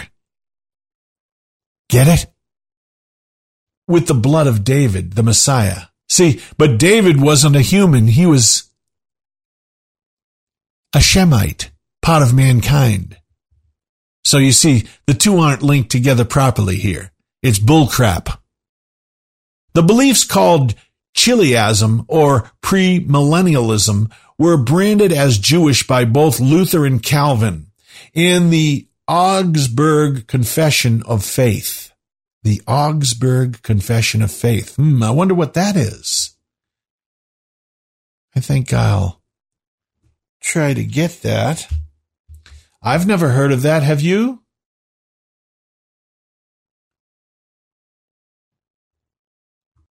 Get it? With the blood of David, the Messiah. See, but David wasn't a human. He was a Shemite, part of mankind. So you see, the two aren't linked together properly here. It's bullcrap. The beliefs called Chiliasm or premillennialism were branded as Jewish by both Luther and Calvin in the Augsburg Confession of Faith. The Augsburg Confession of Faith. Hmm, I wonder what that is. I think I'll try to get that. I've never heard of that. Have you?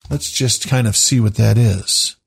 Let's just kind of see what that is.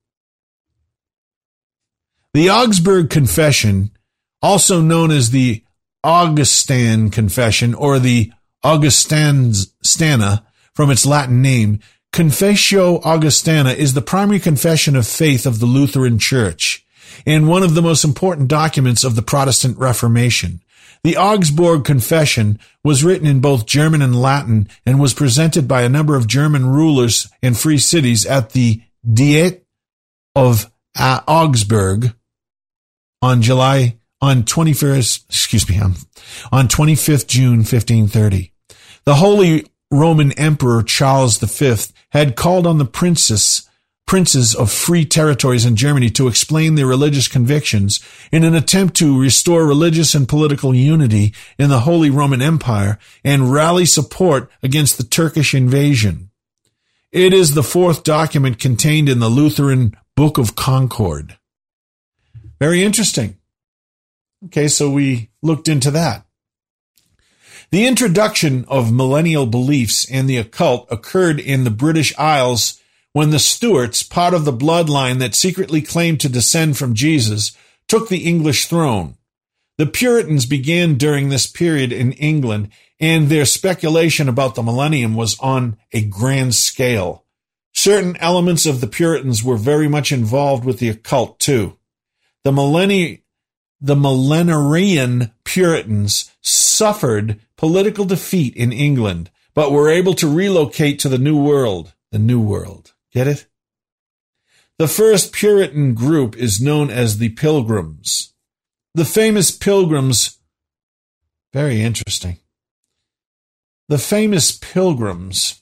The Augsburg Confession, also known as the Augustan Confession or the Augustana from its Latin name, Confessio Augustana is the primary confession of faith of the Lutheran Church and one of the most important documents of the Protestant Reformation. The Augsburg Confession was written in both German and Latin and was presented by a number of German rulers and free cities at the Diet of uh, Augsburg on July on twenty-first, excuse me, on, on twenty-fifth of June, fifteen thirty. The Holy Roman Emperor Charles the Fifth had called on the princes princes of free territories in Germany to explain their religious convictions in an attempt to restore religious and political unity in the Holy Roman Empire and rally support against the Turkish invasion. It is the fourth document contained in the Lutheran Book of Concord. Very interesting. Okay, so we looked into that. The introduction of millennial beliefs and the occult occurred in the British Isles when the Stuarts, part of the bloodline that secretly claimed to descend from Jesus, took the English throne. The Puritans began during this period in England, and their speculation about the millennium was on a grand scale. Certain elements of the Puritans were very much involved with the occult, too. The millenni- the millenarian Puritans suffered political defeat in England, but were able to relocate to the New World. The New World. Get it? The first Puritan group is known as the Pilgrims. The famous Pilgrims, very interesting. The famous Pilgrims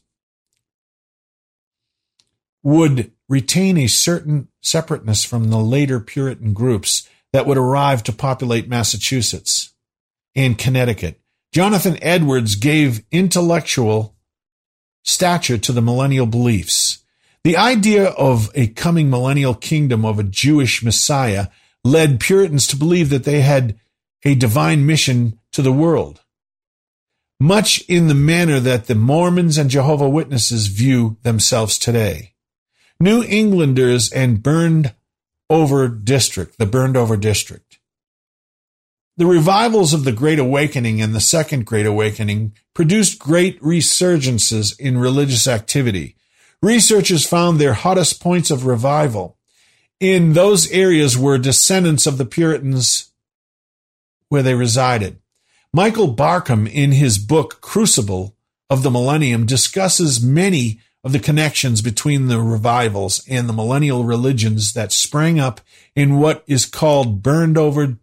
would retain a certain separateness from the later Puritan groups that would arrive to populate Massachusetts and Connecticut. Jonathan Edwards gave intellectual stature to the millennial beliefs. The idea of a coming millennial kingdom of a Jewish Messiah led Puritans to believe that they had a divine mission to the world, much in the manner that the Mormons and Jehovah's Witnesses view themselves today. New Englanders and burned over district, the burned over district. The revivals of the Great Awakening and the Second Great Awakening produced great resurgences in religious activity. Researchers found their hottest points of revival in those areas where descendants of the Puritans where they resided. Michael Barkham, in his book Crucible of the Millennium, discusses many of the connections between the revivals and the millennial religions that sprang up in what is called burned over,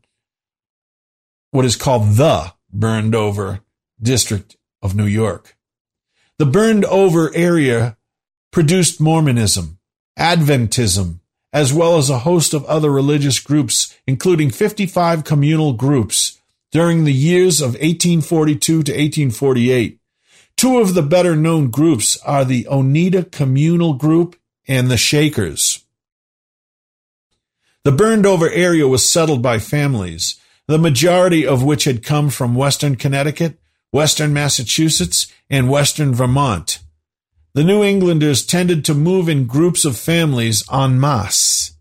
what is called the burned over district of New York. The burned over area produced Mormonism, Adventism, as well as a host of other religious groups, including fifty-five communal groups during the years of eighteen forty-two to eighteen forty-eight. Two of the better-known groups are the Oneida Communal Group and the Shakers. The burned-over area was settled by families, the majority of which had come from western Connecticut, western Massachusetts, and western Vermont. The New Englanders tended to move in groups of families en masse.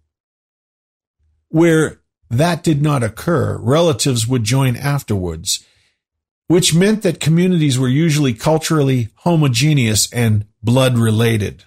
Where that did not occur, relatives would join afterwards, which meant that communities were usually culturally homogeneous and blood-related.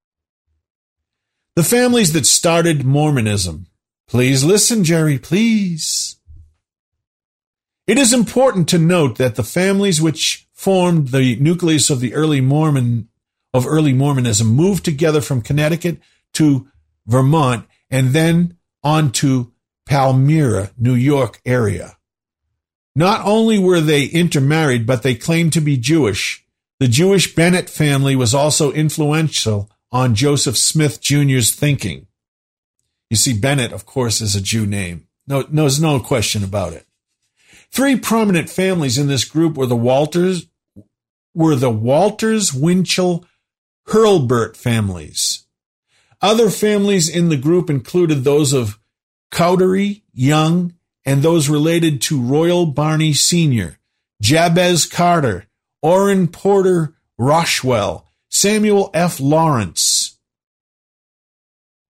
The families that started Mormonism. Please listen, Jerry, please. It is important to note that the families which formed the nucleus of the early Mormon of early Mormonism moved together from Connecticut to Vermont and then on to Palmyra, New York area. Not only were they intermarried, but they claimed to be Jewish. The Jewish Bennett family was also influential on Joseph Smith Junior's thinking. You see, Bennett, of course, is a Jew name. No, no, there's no question about it. Three prominent families in this group were the Walters, were the Walters, Winchell, Hurlburt families. Other families in the group included those of Cowdery, Young, and those related to Royal Barney Senior, Jabez Carter, Orrin Porter Rochwell, Samuel F. Lawrence,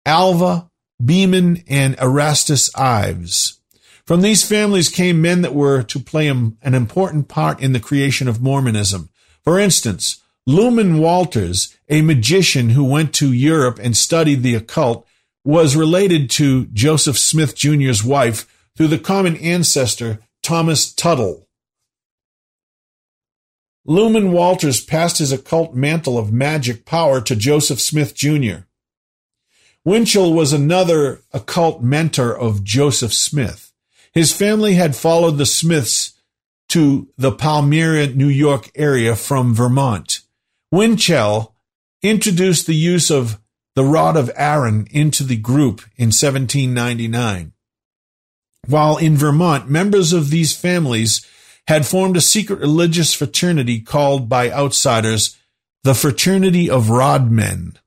Alva, Beeman, and Erastus Ives. From these families came men that were to play an important part in the creation of Mormonism. For instance, Luman Walters, a magician who went to Europe and studied the occult, was related to Joseph Smith Junior's wife through the common ancestor Thomas Tuttle. Luman Walters passed his occult mantle of magic power to Joseph Smith Junior Winchell was another occult mentor of Joseph Smith. His family had followed the Smiths to the Palmyra, New York area from Vermont. Winchell introduced the use of the Rod of Aaron into the group in seventeen ninety-nine. While in Vermont, members of these families had formed a secret religious fraternity called by outsiders the Fraternity of Rodmen.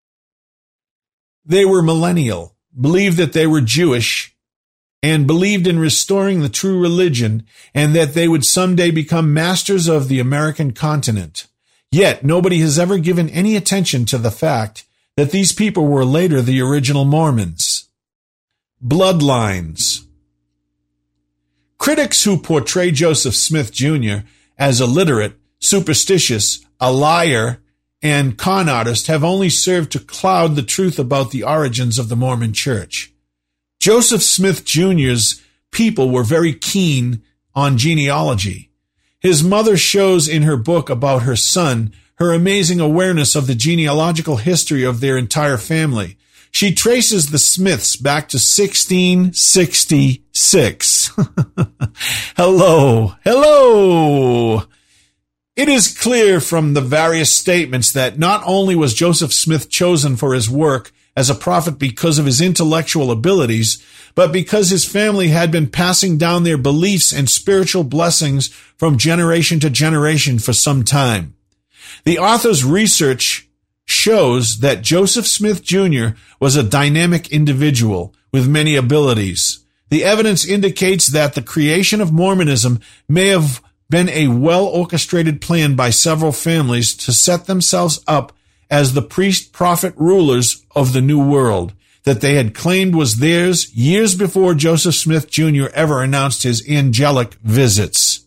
They were millennial, believed that they were Jewish, and believed in restoring the true religion and that they would someday become masters of the American continent. Yet nobody has ever given any attention to the fact that these people were later the original Mormons. Bloodlines. Critics who portray Joseph Smith Junior as illiterate, superstitious, a liar, and con artist have only served to cloud the truth about the origins of the Mormon Church. Joseph Smith Junior's people were very keen on genealogy. His mother shows in her book about her son her amazing awareness of the genealogical history of their entire family. She traces the Smiths back to sixteen sixty-six. Hello, hello. It is clear from the various statements that not only was Joseph Smith chosen for his work as a prophet because of his intellectual abilities, but because his family had been passing down their beliefs and spiritual blessings from generation to generation for some time. The author's research shows that Joseph Smith Junior was a dynamic individual with many abilities. The evidence indicates that the creation of Mormonism may have been a well-orchestrated plan by several families to set themselves up as the priest-prophet rulers of the New World that they had claimed was theirs years before Joseph Smith Junior ever announced his angelic visits.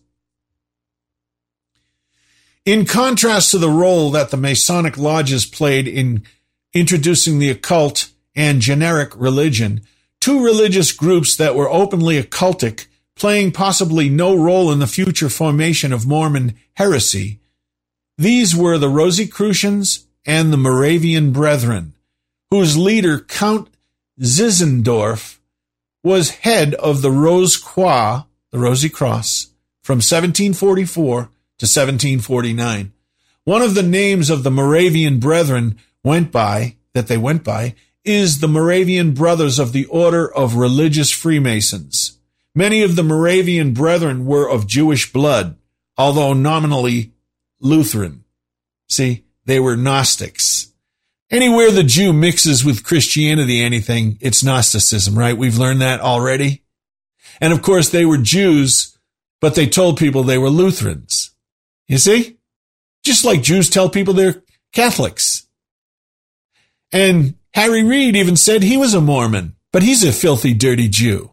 In contrast to the role that the Masonic lodges played in introducing the occult and generic religion, two religious groups that were openly occultic, playing possibly no role in the future formation of Mormon heresy, these were the Rosicrucians and the Moravian Brethren, whose leader, Count Zinzendorf, was head of the Rose Croix, the Rosy Cross, from seventeen forty-four to seventeen forty-nine. One of the names of the Moravian Brethren went by, that they went by, is the Moravian Brothers of the Order of Religious Freemasons. Many of the Moravian Brethren were of Jewish blood, although nominally Lutheran. See, they were Gnostics. Anywhere the Jew mixes with Christianity anything, it's Gnosticism, right? We've learned that already. And of course, they were Jews, but they told people they were Lutherans. You see? Just like Jews tell people they're Catholics. And Harry Reid even said he was a Mormon, but he's a filthy, dirty Jew.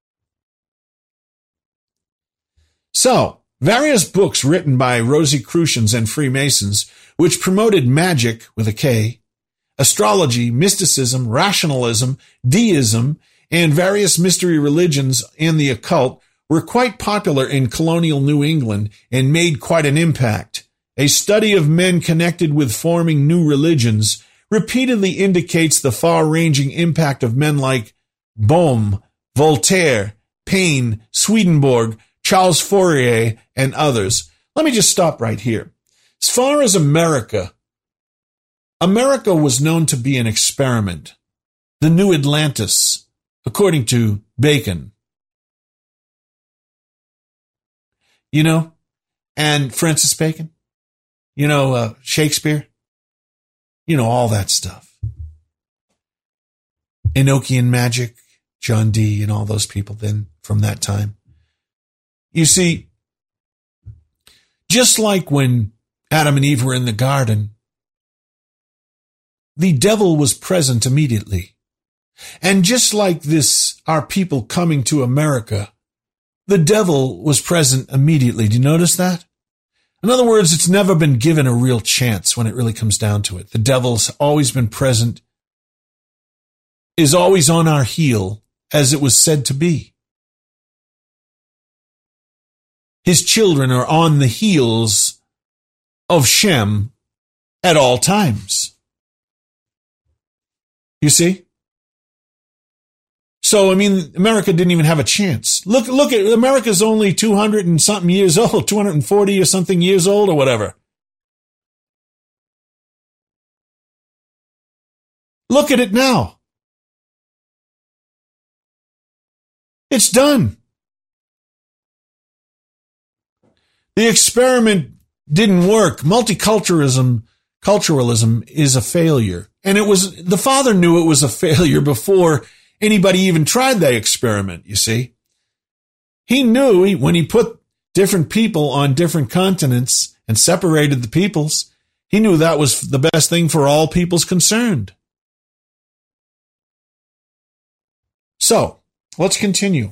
So, various books written by Rosicrucians and Freemasons, which promoted magic, with a K, astrology, mysticism, rationalism, deism, and various mystery religions and the occult, were quite popular in colonial New England and made quite an impact. A study of men connected with forming new religions repeatedly indicates the far-ranging impact of men like Bohm, Voltaire, Paine, Swedenborg, Charles Fourier, and others. Let me just stop right here. As far as America, America was known to be an experiment, the new Atlantis, according to Bacon. You know, and Francis Bacon, you know, uh, Shakespeare, you know, all that stuff. Enochian magic, John Dee, and all those people then from that time. You see, just like when Adam and Eve were in the garden, the devil was present immediately. And just like this, our people coming to America, the devil was present immediately. Do you notice that? In other words, it's never been given a real chance when it really comes down to it. The devil's always been present, is always on our heel, as it was said to be. His children are on the heels of Shem at all times. You see? So, I mean, America didn't even have a chance. Look, look at, America's only two hundred and something years old, two hundred forty or something years old or whatever. Look at it now. It's done. The experiment didn't work. Multiculturalism, culturalism is a failure. And it was, the father knew it was a failure before anybody even tried that experiment, you see. He knew he, when he put different people on different continents and separated the peoples, he knew that was the best thing for all peoples concerned. So, let's continue.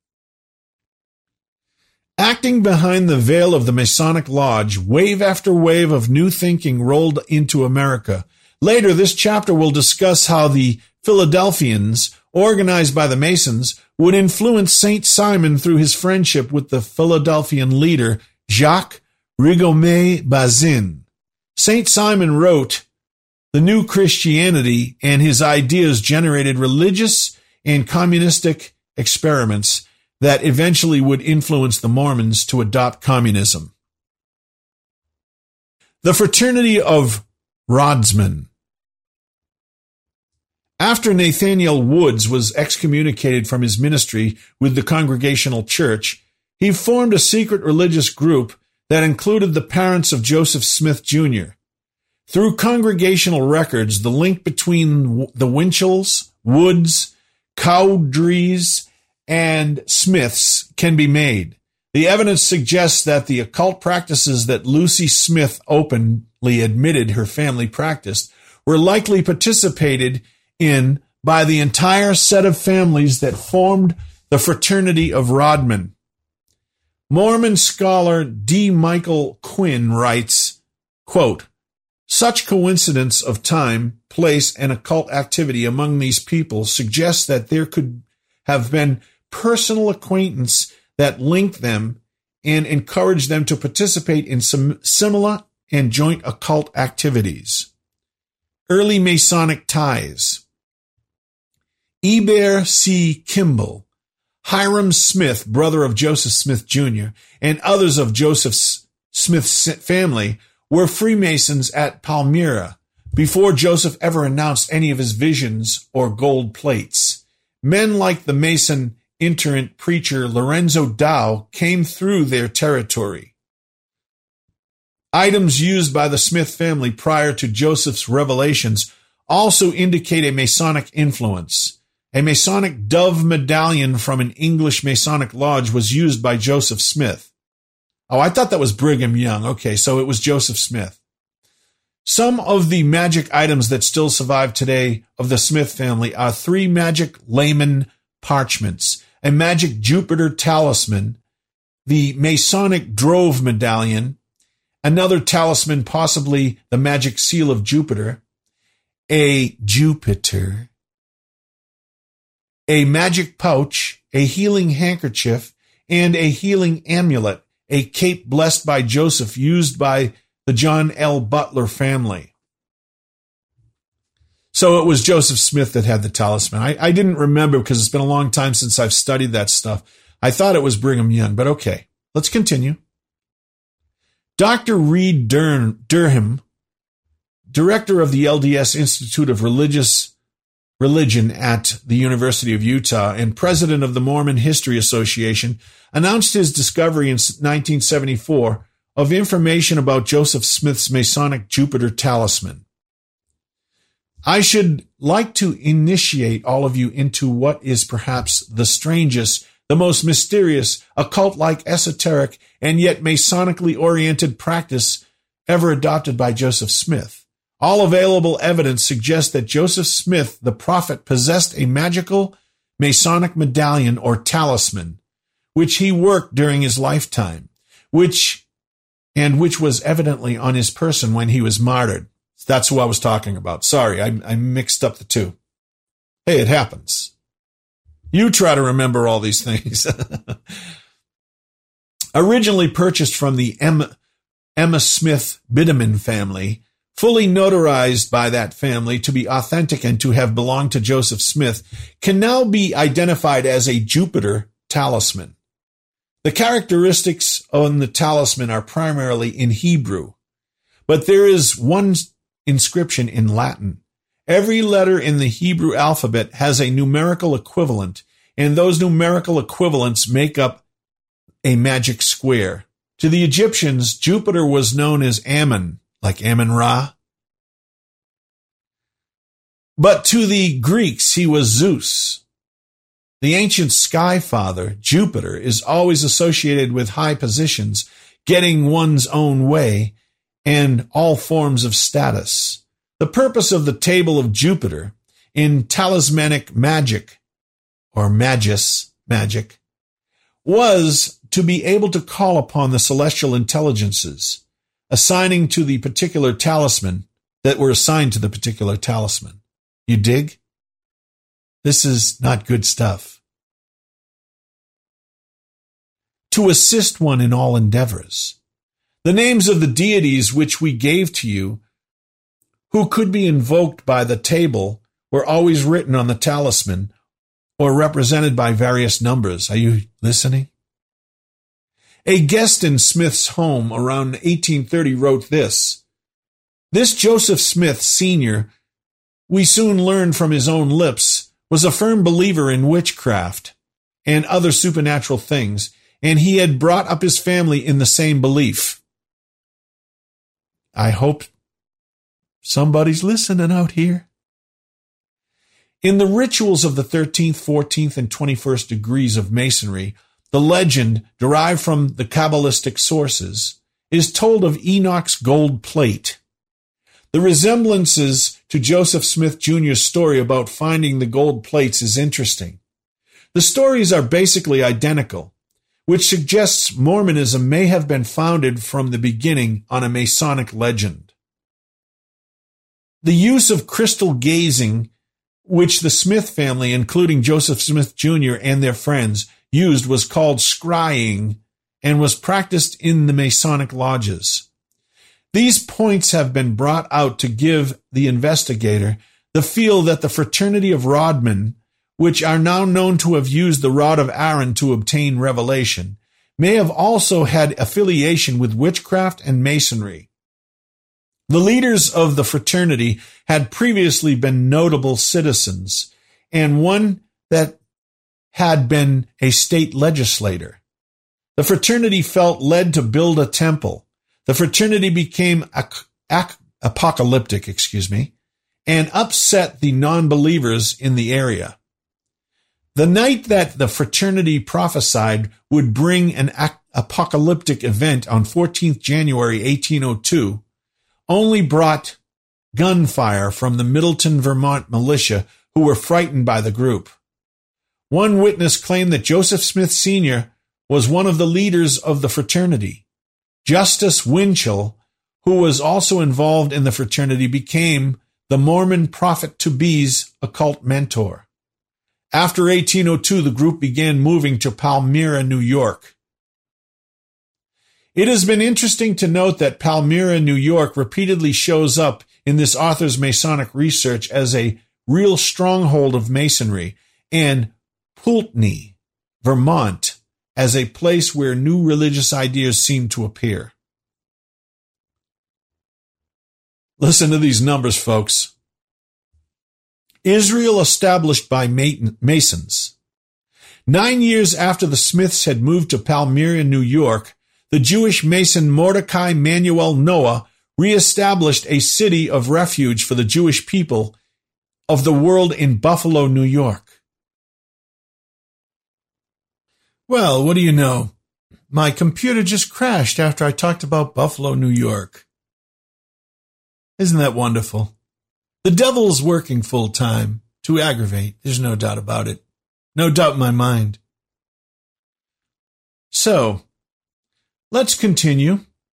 Acting behind the veil of the Masonic Lodge, wave after wave of new thinking rolled into America. Later, this chapter will discuss how the Philadelphians, organized by the Masons, would influence Saint Simon through his friendship with the Philadelphian leader, Jacques Rigomet-Bazin. Saint Simon wrote, "The new Christianity and his ideas generated religious and communistic experiments that eventually would influence the Mormons to adopt communism." The Fraternity of Rodsman. After Nathaniel Woods was excommunicated from his ministry with the Congregational Church, he formed a secret religious group that included the parents of Joseph Smith Junior Through congregational records, the link between the Winchells, Woods, Cowdreys, and Smiths can be made. The evidence suggests that the occult practices that Lucy Smith openly admitted her family practiced were likely participated in by the entire set of families that formed the Fraternity of Rodman. Mormon scholar D. Michael Quinn writes, quote, "Such coincidence of time, place, and occult activity among these people suggests that there could have been personal acquaintance that linked them and encouraged them to participate in some similar and joint occult activities." Early Masonic ties. Eber C. Kimball, Hiram Smith, brother of Joseph Smith Junior, and others of Joseph Smith's family were Freemasons at Palmyra before Joseph ever announced any of his visions or gold plates. Men like the Mason itinerant preacher Lorenzo Dow came through their territory. Items used by the Smith family prior to Joseph's revelations also indicate a Masonic influence. A Masonic dove medallion from an English Masonic lodge was used by Joseph Smith. Oh, I thought that was Brigham Young. Okay, so it was Joseph Smith. Some of the magic items that still survive today of the Smith family are three magic layman parchments, a magic Jupiter talisman, the Masonic Drove medallion, another talisman, possibly the magic seal of Jupiter, a Jupiter, a magic pouch, a healing handkerchief, and a healing amulet, a cape blessed by Joseph used by the John L. Butler family. So it was Joseph Smith that had the talisman. I, I didn't remember because it's been a long time since I've studied that stuff. I thought it was Brigham Young, but okay. Let's continue. Doctor Reed Dur- Durham, director of the L D S Institute of Religious Religion at the University of Utah and president of the Mormon History Association, announced his discovery in nineteen seventy-four of information about Joseph Smith's Masonic Jupiter talisman. I should like to initiate all of you into what is perhaps the strangest, the most mysterious, occult-like, esoteric, and yet Masonically oriented practice ever adopted by Joseph Smith. All available evidence suggests that Joseph Smith, the prophet, possessed a magical Masonic medallion or talisman, which he worked during his lifetime, which and which was evidently on his person when he was martyred. That's who I was talking about. Sorry, I, I mixed up the two. Hey, it happens. You try to remember all these things. Originally purchased from the Emma, Emma Smith Biderman family, fully notarized by that family to be authentic and to have belonged to Joseph Smith, can now be identified as a Jupiter talisman. The characteristics on the talisman are primarily in Hebrew, but there is one inscription in Latin. Every letter in the Hebrew alphabet has a numerical equivalent, and those numerical equivalents make up a magic square. To the Egyptians, Jupiter was known as Ammon, like Ammon-Ra. But to the Greeks, he was Zeus. The ancient sky father, Jupiter, is always associated with high positions, getting one's own way, and all forms of status. The purpose of the table of Jupiter in talismanic magic, or magus, magic, was to be able to call upon the celestial intelligences, assigning to the particular talisman that were assigned to the particular talisman. You dig? This is not good stuff. To assist one in all endeavors. The names of the deities which we gave to you, who could be invoked by the table, were always written on the talisman or represented by various numbers. Are you listening? A guest in Smith's home around eighteen thirty wrote this: "This Joseph Smith, Senior, we soon learned from his own lips, was a firm believer in witchcraft and other supernatural things, and he had brought up his family in the same belief." I hope somebody's listening out here. In the rituals of the thirteenth, fourteenth, and twenty-first degrees of Masonry, the legend, derived from the Kabbalistic sources, is told of Enoch's gold plate. The resemblances to Joseph Smith Junior's story about finding the gold plates is interesting. The stories are basically identical, which suggests Mormonism may have been founded from the beginning on a Masonic legend. The use of crystal gazing, which the Smith family, including Joseph Smith Junior and their friends, used, was called scrying and was practiced in the Masonic lodges. These points have been brought out to give the investigator the feel that the fraternity of Rodman, which are now known to have used the rod of Aaron to obtain revelation, may have also had affiliation with witchcraft and Masonry. The leaders of the fraternity had previously been notable citizens, and one that had been a state legislator. The fraternity felt led to build a temple. The fraternity became ac- ac- apocalyptic, excuse me, and upset the non-believers in the area. The night that the fraternity prophesied would bring an ac- apocalyptic event on fourteenth of January eighteen oh two only brought gunfire from the Middleton, Vermont militia, who were frightened by the group. One witness claimed that Joseph Smith Senior was one of the leaders of the fraternity. Justice Winchell, who was also involved in the fraternity, became the Mormon prophet-to-be's occult mentor. After eighteen oh two, the group began moving to Palmyra, New York. It has been interesting to note that Palmyra, New York repeatedly shows up in this author's Masonic research as a real stronghold of Masonry, and Poultney, Vermont, as a place where new religious ideas seem to appear. Listen to these numbers, folks. Israel established by Masons. Nine years after the Smiths had moved to Palmyra, New York, the Jewish Mason Mordecai Manuel Noah reestablished a city of refuge for the Jewish people of the world in Buffalo, New York. Well, what do you know? My computer just crashed after I talked about Buffalo, New York. Isn't that wonderful? The devil's working full time to aggravate. There's no doubt about it. No doubt in my mind. So, let's continue.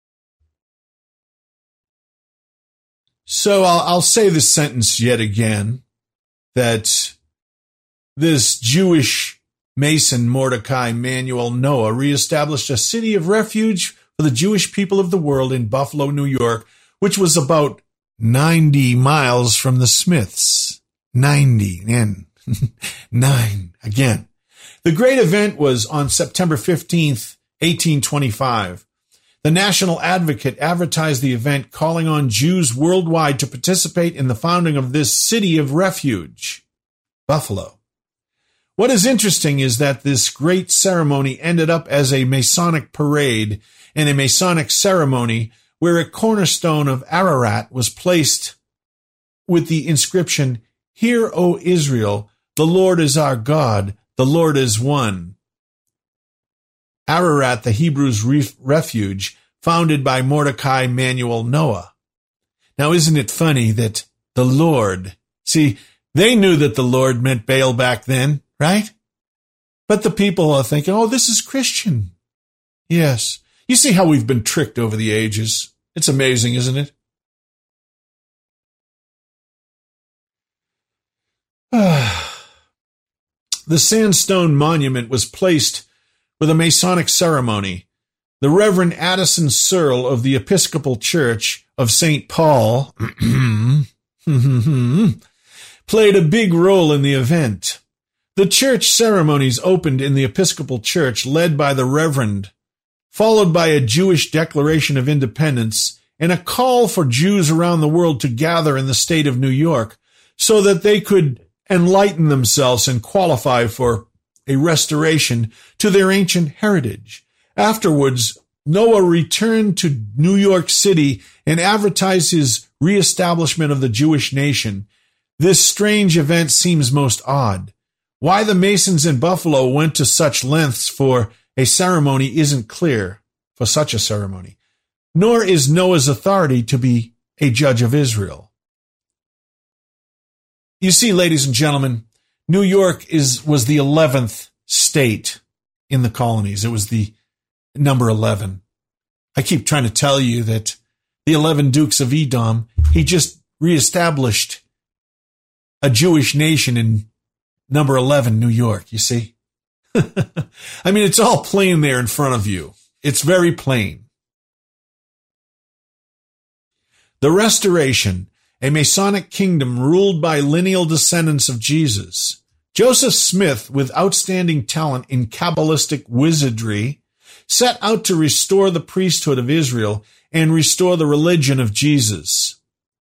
So I'll, I'll say this sentence yet again, that this Jewish Mason Mordecai Manuel Noah reestablished a city of refuge for the Jewish people of the world in Buffalo, New York, which was about ninety miles from the Smiths. ninety, and nine, again. The great event was on September fifteenth, eighteen twenty-five. The National Advocate advertised the event, calling on Jews worldwide to participate in the founding of this city of refuge, Buffalo. What is interesting is that this great ceremony ended up as a Masonic parade and a Masonic ceremony where a cornerstone of Ararat was placed with the inscription, "Hear, O Israel, the Lord is our God, the Lord is one." Ararat, the Hebrews' refuge, founded by Mordecai Manuel Noah. Now, isn't it funny that the Lord, see, they knew that the Lord meant Baal back then, right? But the people are thinking, oh, this is Christian. Yes. You see how we've been tricked over the ages. It's amazing, isn't it? The sandstone monument was placed with a Masonic ceremony. The Reverend Addison Searle of the Episcopal Church of Saint Paul played a big role in the event. The church ceremonies opened in the Episcopal Church led by the Reverend, followed by a Jewish Declaration of Independence and a call for Jews around the world to gather in the state of New York so that they could enlighten themselves and qualify for a restoration to their ancient heritage. Afterwards, Noah returned to New York City and advertised his reestablishment of the Jewish nation. This strange event seems most odd. Why the Masons in Buffalo went to such lengths for a ceremony isn't clear, for such a ceremony, nor is Noah's authority to be a judge of Israel. You see, ladies and gentlemen, New York is was the eleventh state in the colonies. It was the number eleven. I keep trying to tell you that the eleven dukes of Edom, he just reestablished a Jewish nation in number eleven, New York, you see? I mean, it's all plain there in front of you. It's very plain. The Restoration, a Masonic kingdom ruled by lineal descendants of Jesus. Joseph Smith, with outstanding talent in Kabbalistic wizardry, set out to restore the priesthood of Israel and restore the religion of Jesus.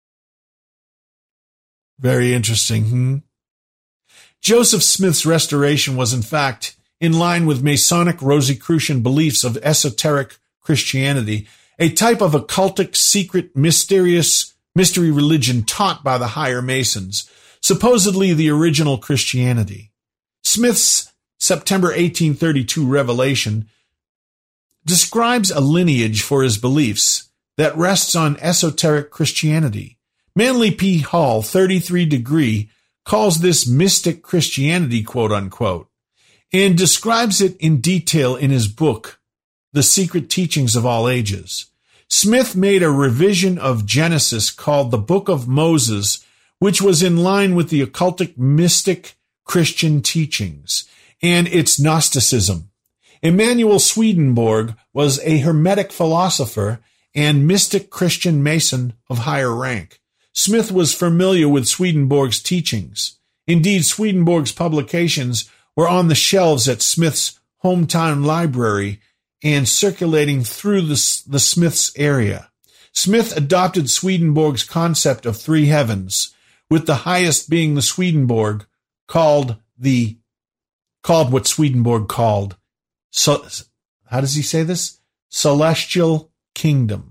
Very interesting, hmm? Joseph Smith's restoration was, in fact, in line with Masonic Rosicrucian beliefs of esoteric Christianity, a type of occultic, secret, mysterious, mystery religion taught by the higher Masons, supposedly the original Christianity. Smith's September eighteen thirty-two revelation describes a lineage for his beliefs that rests on esoteric Christianity. Manly P. Hall, thirty-three degree, calls this mystic Christianity, quote unquote, and describes it in detail in his book, The Secret Teachings of All Ages. Smith made a revision of Genesis called the Book of Moses, which was in line with the occultic mystic Christian teachings and its Gnosticism. Emanuel Swedenborg was a Hermetic philosopher and mystic Christian Mason of higher rank. Smith was familiar with Swedenborg's teachings. Indeed, Swedenborg's publications were on the shelves at Smith's hometown library and circulating through the, the Smith's area. Smith adopted Swedenborg's concept of three heavens, with the highest being the Swedenborg, called the called what Swedenborg called, so, how does he say this? Celestial Kingdom.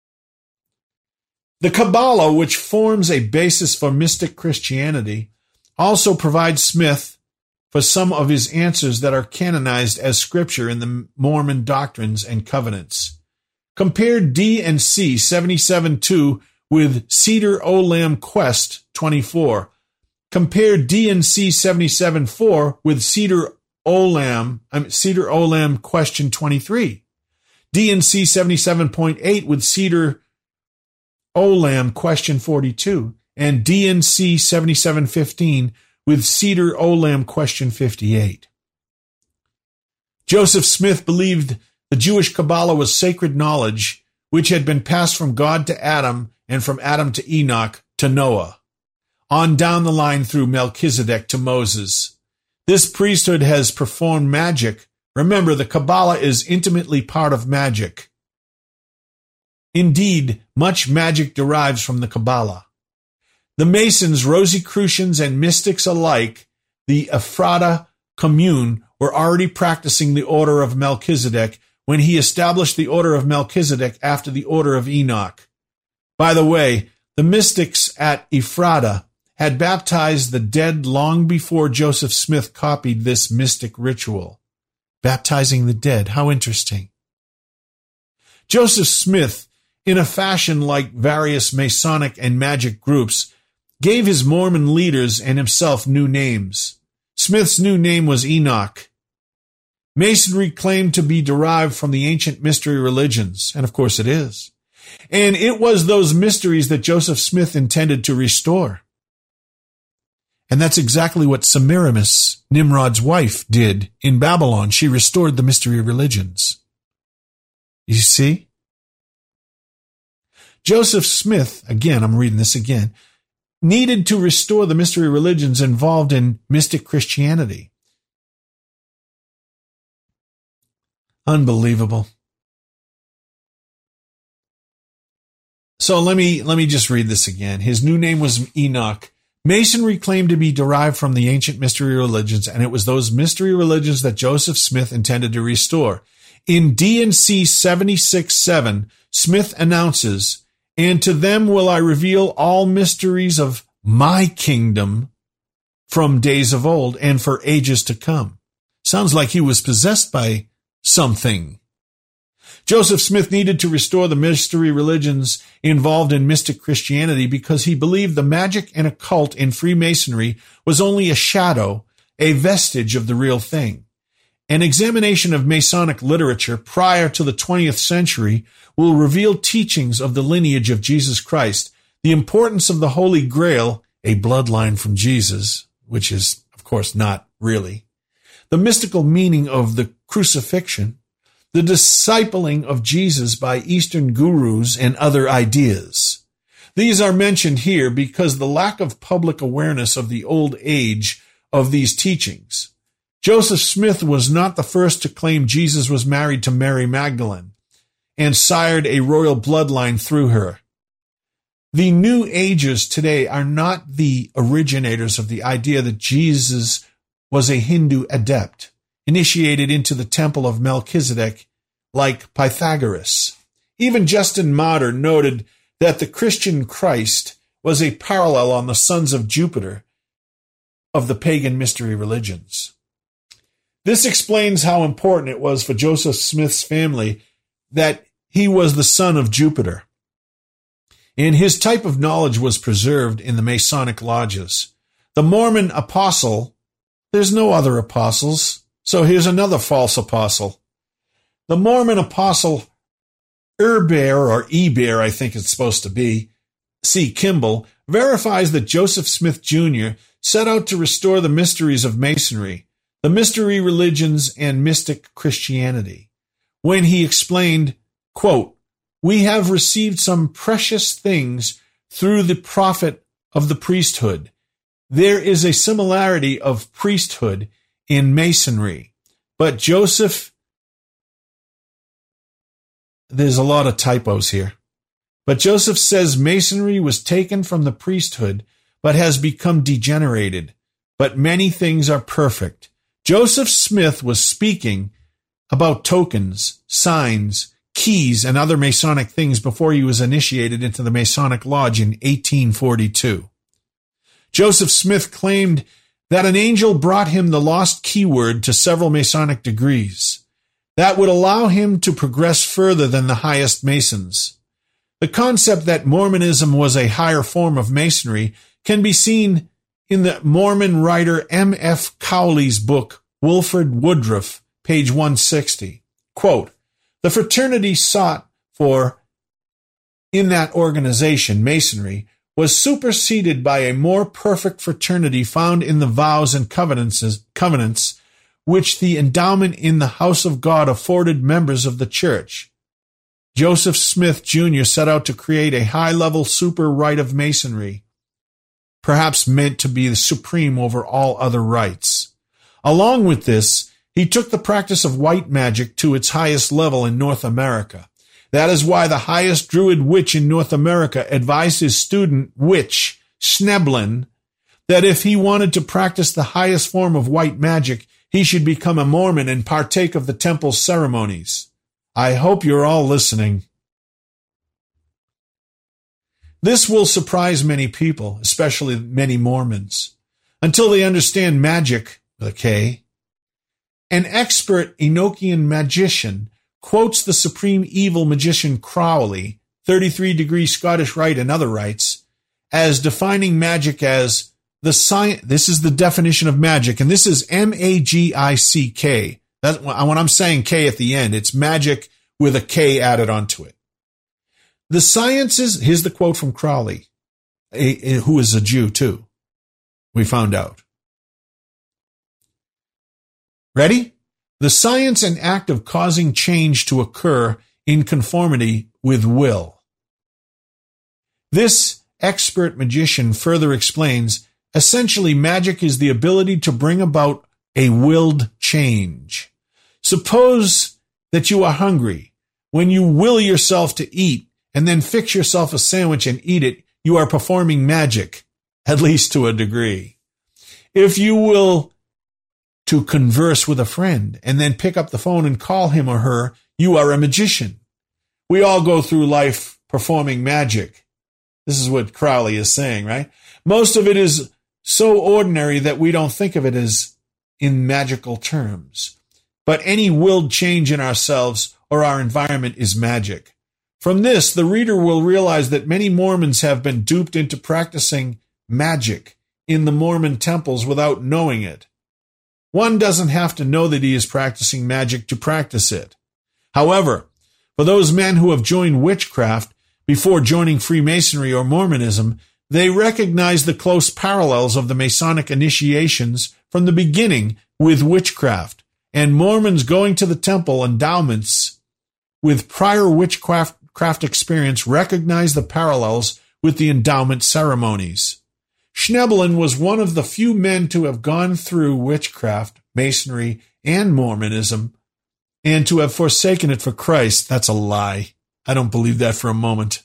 The Kabbalah, which forms a basis for mystic Christianity, also provides Smith for some of his answers that are canonized as scripture in the Mormon Doctrines and Covenants. Compare D and C seventy-seven two with Cedar Olam Quest twenty-four. Compare D and C seventy-seven four with Cedar Olam, I mean, Cedar Olam Question twenty-three. D and C seventy-seven point eight with Cedar Olam Question forty-two. And D and C seventy-seven fifteen with Cedar Olam Question fifty-eight. Joseph Smith believed the Jewish Kabbalah was sacred knowledge which had been passed from God to Adam and from Adam to Enoch to Noah, on down the line through Melchizedek to Moses. This priesthood has performed magic. Remember, the Kabbalah is intimately part of magic. Indeed, much magic derives from the Kabbalah. The Masons, Rosicrucians, and mystics alike, the Ephrata commune, were already practicing the order of Melchizedek when he established the order of Melchizedek after the order of Enoch. By the way, the mystics at Ephrata had baptized the dead long before Joseph Smith copied this mystic ritual. Baptizing the dead, how interesting. Joseph Smith, in a fashion like various Masonic and magic groups, gave his Mormon leaders and himself new names. Smith's new name was Enoch. Masonry claimed to be derived from the ancient mystery religions, and of course it is. And it was those mysteries that Joseph Smith intended to restore. And that's exactly what Semiramis, Nimrod's wife, did in Babylon. She restored the mystery religions. You see? Joseph Smith, again, I'm reading this again, needed to restore the mystery religions involved in mystic Christianity. Unbelievable. So let me let me just read this again. His new name was Enoch. Masonry claimed to be derived from the ancient mystery religions, and it was those mystery religions that Joseph Smith intended to restore. In D and C seventy-six seven, Smith announces, "And to them will I reveal all mysteries of my kingdom from days of old and for ages to come." Sounds like he was possessed by something. Joseph Smith needed to restore the mystery religions involved in mystic Christianity because he believed the magic and occult in Freemasonry was only a shadow, a vestige of the real thing. An examination of Masonic literature prior to the twentieth century will reveal teachings of the lineage of Jesus Christ, the importance of the Holy Grail, a bloodline from Jesus, which is, of course, not really, the mystical meaning of the crucifixion, the discipling of Jesus by Eastern gurus, and other ideas. These are mentioned here because the lack of public awareness of the old age of these teachings. Joseph Smith was not the first to claim Jesus was married to Mary Magdalene and sired a royal bloodline through her. The New Agers today are not the originators of the idea that Jesus was a Hindu adept, initiated into the temple of Melchizedek like Pythagoras. Even Justin Martyr noted that the Christian Christ was a parallel on the sons of Jupiter of the pagan mystery religions. This explains how important it was for Joseph Smith's family that he was the son of Jupiter. And his type of knowledge was preserved in the Masonic lodges. The Mormon apostle, there's no other apostles, so here's another false apostle. The Mormon apostle Eber, or Eber, I think it's supposed to be, C. Kimball, verifies that Joseph Smith Junior set out to restore the mysteries of Masonry, the mystery religions, and mystic Christianity, when he explained, quote, "We have received some precious things through the prophet of the priesthood. There is a similarity of priesthood in Masonry, but Joseph," there's a lot of typos here, but Joseph says Masonry was taken from the priesthood, but has become degenerated, but many things are perfect. Joseph Smith was speaking about tokens, signs, keys, and other Masonic things before he was initiated into the Masonic Lodge in eighteen forty-two. Joseph Smith claimed that an angel brought him the lost keyword to several Masonic degrees that would allow him to progress further than the highest Masons. The concept that Mormonism was a higher form of Masonry can be seen in the Mormon writer M F Cowley's book, Wilford Woodruff, page one sixty. Quote, "The fraternity sought for in that organization, Masonry, was superseded by a more perfect fraternity found in the vows and covenants, covenants which the endowment in the house of God afforded members of the church. Joseph Smith Junior set out to create a high-level super rite of Masonry, perhaps meant to be the supreme over all other rites. Along with this, he took the practice of white magic to its highest level in North America. That is why the highest Druid witch in North America advised his student witch, Schneblin, that if he wanted to practice the highest form of white magic, he should become a Mormon and partake of the temple's ceremonies. I hope you're all listening. This will surprise many people, especially many Mormons, until they understand magic, with a K. An expert Enochian magician quotes the supreme evil magician Crowley, thirty-three degree Scottish Rite and other rites, as defining magic as the science. This is the definition of magic, and this is M A G I C K. That's when I'm saying K at the end. It's magic with a K added onto it. The sciences, here's the quote from Crowley, a, a, who is a Jew too. We found out. Ready? The science and act of causing change to occur in conformity with will. This expert magician further explains, essentially magic is the ability to bring about a willed change. Suppose that you are hungry. When you will yourself to eat and then fix yourself a sandwich and eat it, you are performing magic, at least to a degree. If you will to converse with a friend and then pick up the phone and call him or her, you are a magician. We all go through life performing magic. This is what Crowley is saying, right? Most of it is so ordinary that we don't think of it as in magical terms. But any willed change in ourselves or our environment is magic. From this, the reader will realize that many Mormons have been duped into practicing magic in the Mormon temples without knowing it. One doesn't have to know that he is practicing magic to practice it. However, for those men who have joined witchcraft before joining Freemasonry or Mormonism, they recognize the close parallels of the Masonic initiations from the beginning with witchcraft, and Mormons going to the temple endowments with prior witchcraft craft experience recognize the parallels with the endowment ceremonies. Schneblin was one of the few men to have gone through witchcraft, Masonry, and Mormonism, and to have forsaken it for Christ. That's a lie. I don't believe that for a moment.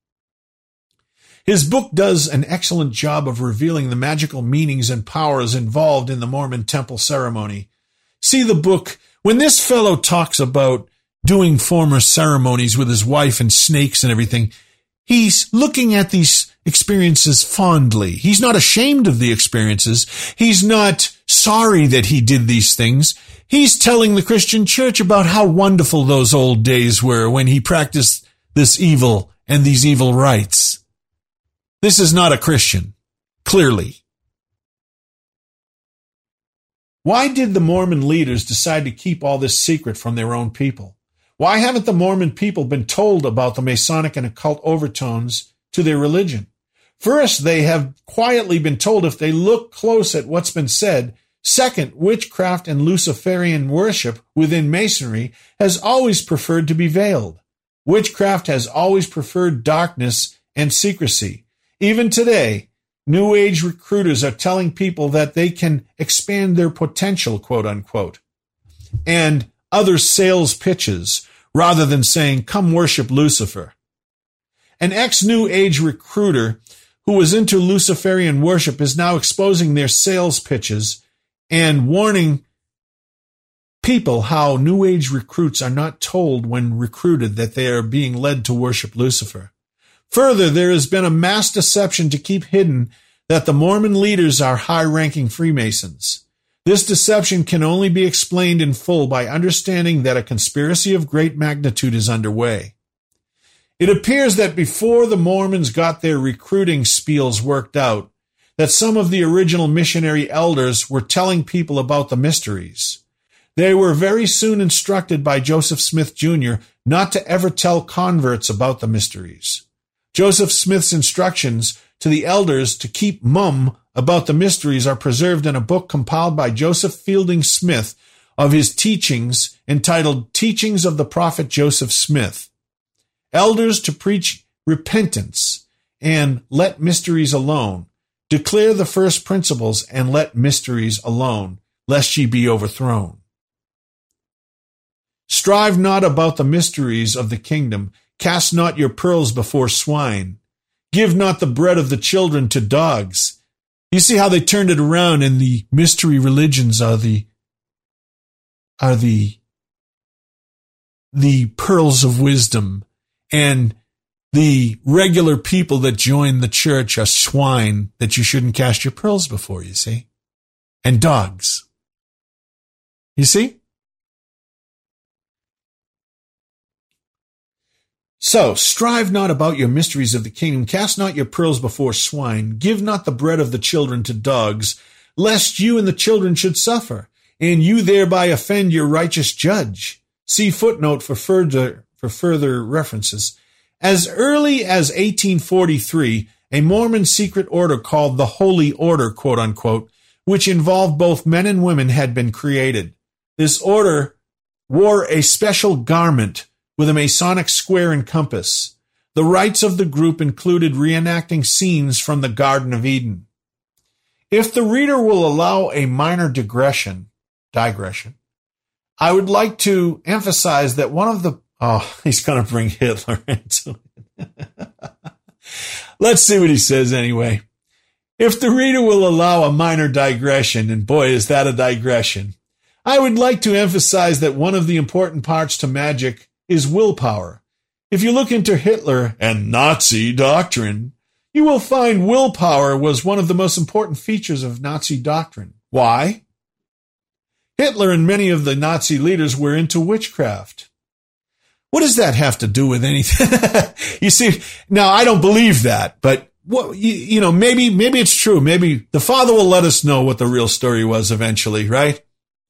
His book does an excellent job of revealing the magical meanings and powers involved in the Mormon temple ceremony. See the book. When this fellow talks about doing former ceremonies with his wife and snakes and everything, he's looking at these experiences fondly. He's not ashamed of the experiences. He's not sorry that he did these things. He's telling the Christian church about how wonderful those old days were when he practiced this evil and these evil rites. This is not a Christian, clearly. Why did the Mormon leaders decide to keep all this secret from their own people? Why haven't the Mormon people been told about the Masonic and occult overtones to their religion? First, they have quietly been told if they look close at what's been said. Second, witchcraft and Luciferian worship within Masonry has always preferred to be veiled. Witchcraft has always preferred darkness and secrecy. Even today, New Age recruiters are telling people that they can expand their potential, quote unquote, and other sales pitches rather than saying, come worship Lucifer. An ex-New Age recruiter who was into Luciferian worship is now exposing their sales pitches and warning people how New Age recruits are not told when recruited that they are being led to worship Lucifer. Further, there has been a mass deception to keep hidden that the Mormon leaders are high-ranking Freemasons. This deception can only be explained in full by understanding that a conspiracy of great magnitude is underway. It appears that before the Mormons got their recruiting spiels worked out, that some of the original missionary elders were telling people about the mysteries. They were very soon instructed by Joseph Smith Junior not to ever tell converts about the mysteries. Joseph Smith's instructions to the elders to keep mum about the mysteries are preserved in a book compiled by Joseph Fielding Smith of his teachings entitled Teachings of the Prophet Joseph Smith. Elders to preach repentance and let mysteries alone. Declare the first principles and let mysteries alone, lest ye be overthrown. Strive not about the mysteries of the kingdom. Cast not your pearls before swine. Give not the bread of the children to dogs. You see how they turned it around, and the mystery religions are the are the the pearls of wisdom, and the regular people that join the church are swine that you shouldn't cast your pearls before, you see? And dogs. You see? So, strive not about your mysteries of the kingdom. Cast not your pearls before swine. Give not the bread of the children to dogs, lest you and the children should suffer, and you thereby offend your righteous judge. See footnote for further, for further references. As early as eighteen forty-three, a Mormon secret order called the Holy Order, quote unquote, which involved both men and women, had been created. This order wore a special garment with a Masonic square and compass. The rites of the group included reenacting scenes from the Garden of Eden. If the reader will allow a minor digression, digression, I would like to emphasize that one of the, oh, he's going to bring Hitler into it. Let's see what he says anyway. If the reader will allow a minor digression, and boy, is that a digression, I would like to emphasize that one of the important parts to magic is willpower. If you look into Hitler and Nazi doctrine, you will find willpower was one of the most important features of Nazi doctrine. Why? Hitler and many of the Nazi leaders were into witchcraft. What does that have to do with anything? You see, now I don't believe that, but what, you, you know, maybe, maybe it's true. Maybe the Father will let us know what the real story was eventually, right?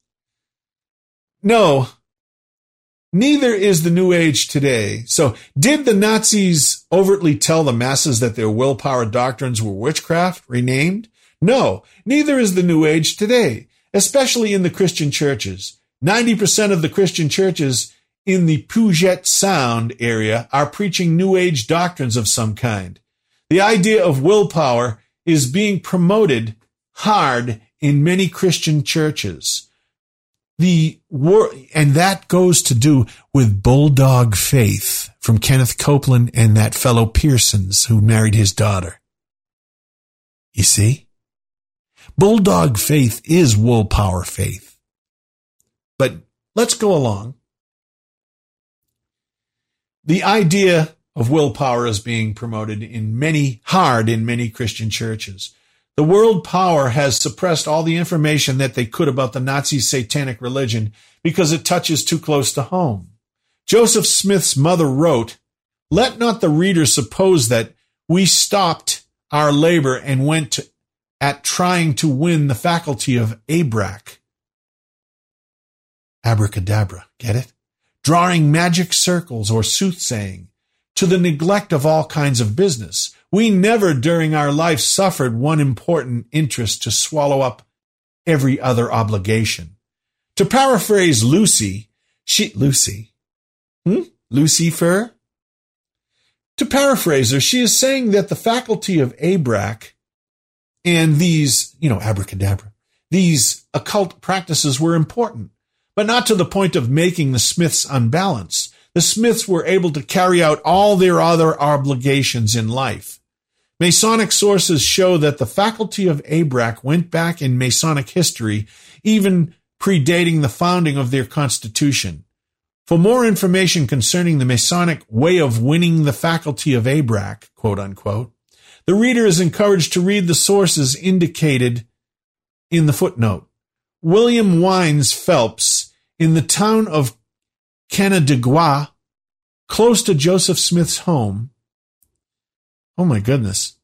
No. Neither is the New Age today. So, did the Nazis overtly tell the masses that their willpower doctrines were witchcraft, renamed? No, neither is the New Age today, especially in the Christian churches. ninety percent of the Christian churches in the Puget Sound area are preaching New Age doctrines of some kind. The idea of willpower is being promoted hard in many Christian churches. The war, and that goes to do with bulldog faith from Kenneth Copeland and that fellow Pearsons who married his daughter. You see? Bulldog faith is willpower faith. But let's go along. The idea of willpower is being promoted in many, hard in many Christian churches. The world power has suppressed all the information that they could about the Nazi satanic religion because it touches too close to home. Joseph Smith's mother wrote, "Let not the reader suppose that we stopped our labor and went to, at trying to win the faculty of Abrac." Abracadabra, get it? Drawing magic circles or soothsaying, to the neglect of all kinds of business. We never during our life suffered one important interest to swallow up every other obligation. To paraphrase Lucy, she, Lucy, hmm? Lucifer? To paraphrase her, she is saying that the faculty of Abrac and these, you know, abracadabra, these occult practices were important, but not to the point of making the Smiths unbalanced. The Smiths were able to carry out all their other obligations in life. Masonic sources show that the faculty of Abrac went back in Masonic history, even predating the founding of their constitution. For more information concerning the Masonic way of winning the faculty of Abrac, quote unquote, the reader is encouraged to read the sources indicated in the footnote. William Wines Phelps, in the town of Canandaigua, close to Joseph Smith's home, oh my goodness,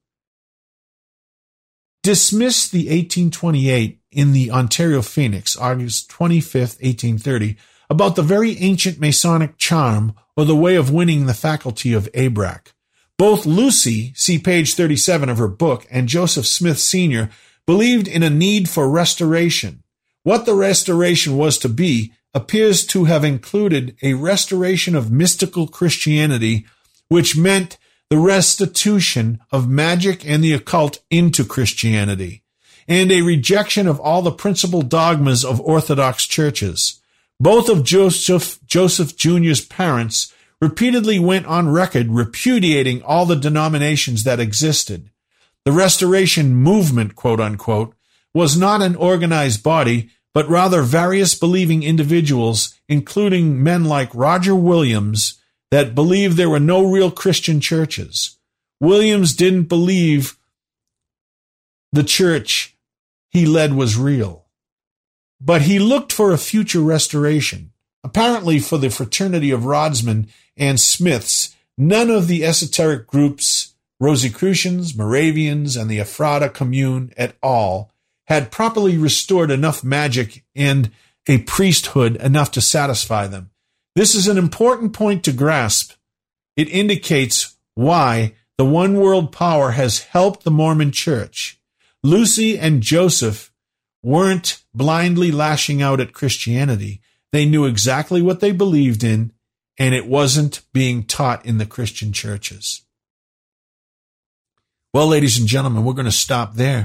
dismissed the eighteen twenty-eight in the Ontario Phoenix, August twenty-fifth, eighteen thirty, about the very ancient Masonic charm or the way of winning the faculty of Abrac. Both Lucy, see page thirty-seven of her book, and Joseph Smith Senior believed in a need for restoration. What the restoration was to be appears to have included a restoration of mystical Christianity, which meant the restitution of magic and the occult into Christianity, and a rejection of all the principal dogmas of Orthodox churches. Both of Joseph, Joseph Junior's parents repeatedly went on record repudiating all the denominations that existed. The Restoration Movement, quote unquote, was not an organized body, but rather various believing individuals, including men like Roger Williams, that believed there were no real Christian churches. Williams didn't believe the church he led was real, but he looked for a future restoration. Apparently, for the fraternity of Rodsman and Smiths, none of the esoteric groups, Rosicrucians, Moravians, and the Ephrata Commune et al., had properly restored enough magic and a priesthood enough to satisfy them. This is an important point to grasp. It indicates why the one world power has helped the Mormon Church. Lucy and Joseph weren't blindly lashing out at Christianity. They knew exactly what they believed in, and it wasn't being taught in the Christian churches. Well, ladies and gentlemen, we're going to stop there.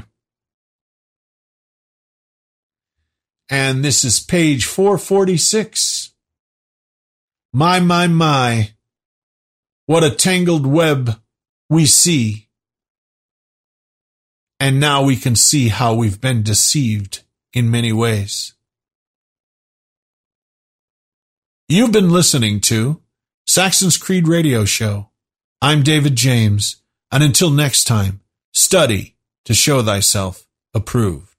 And this is page four forty-six. My, my, my, what a tangled web we see. And now we can see how we've been deceived in many ways. You've been listening to Saxon's Creed Radio Show. I'm David James, and until next time, study to show thyself approved.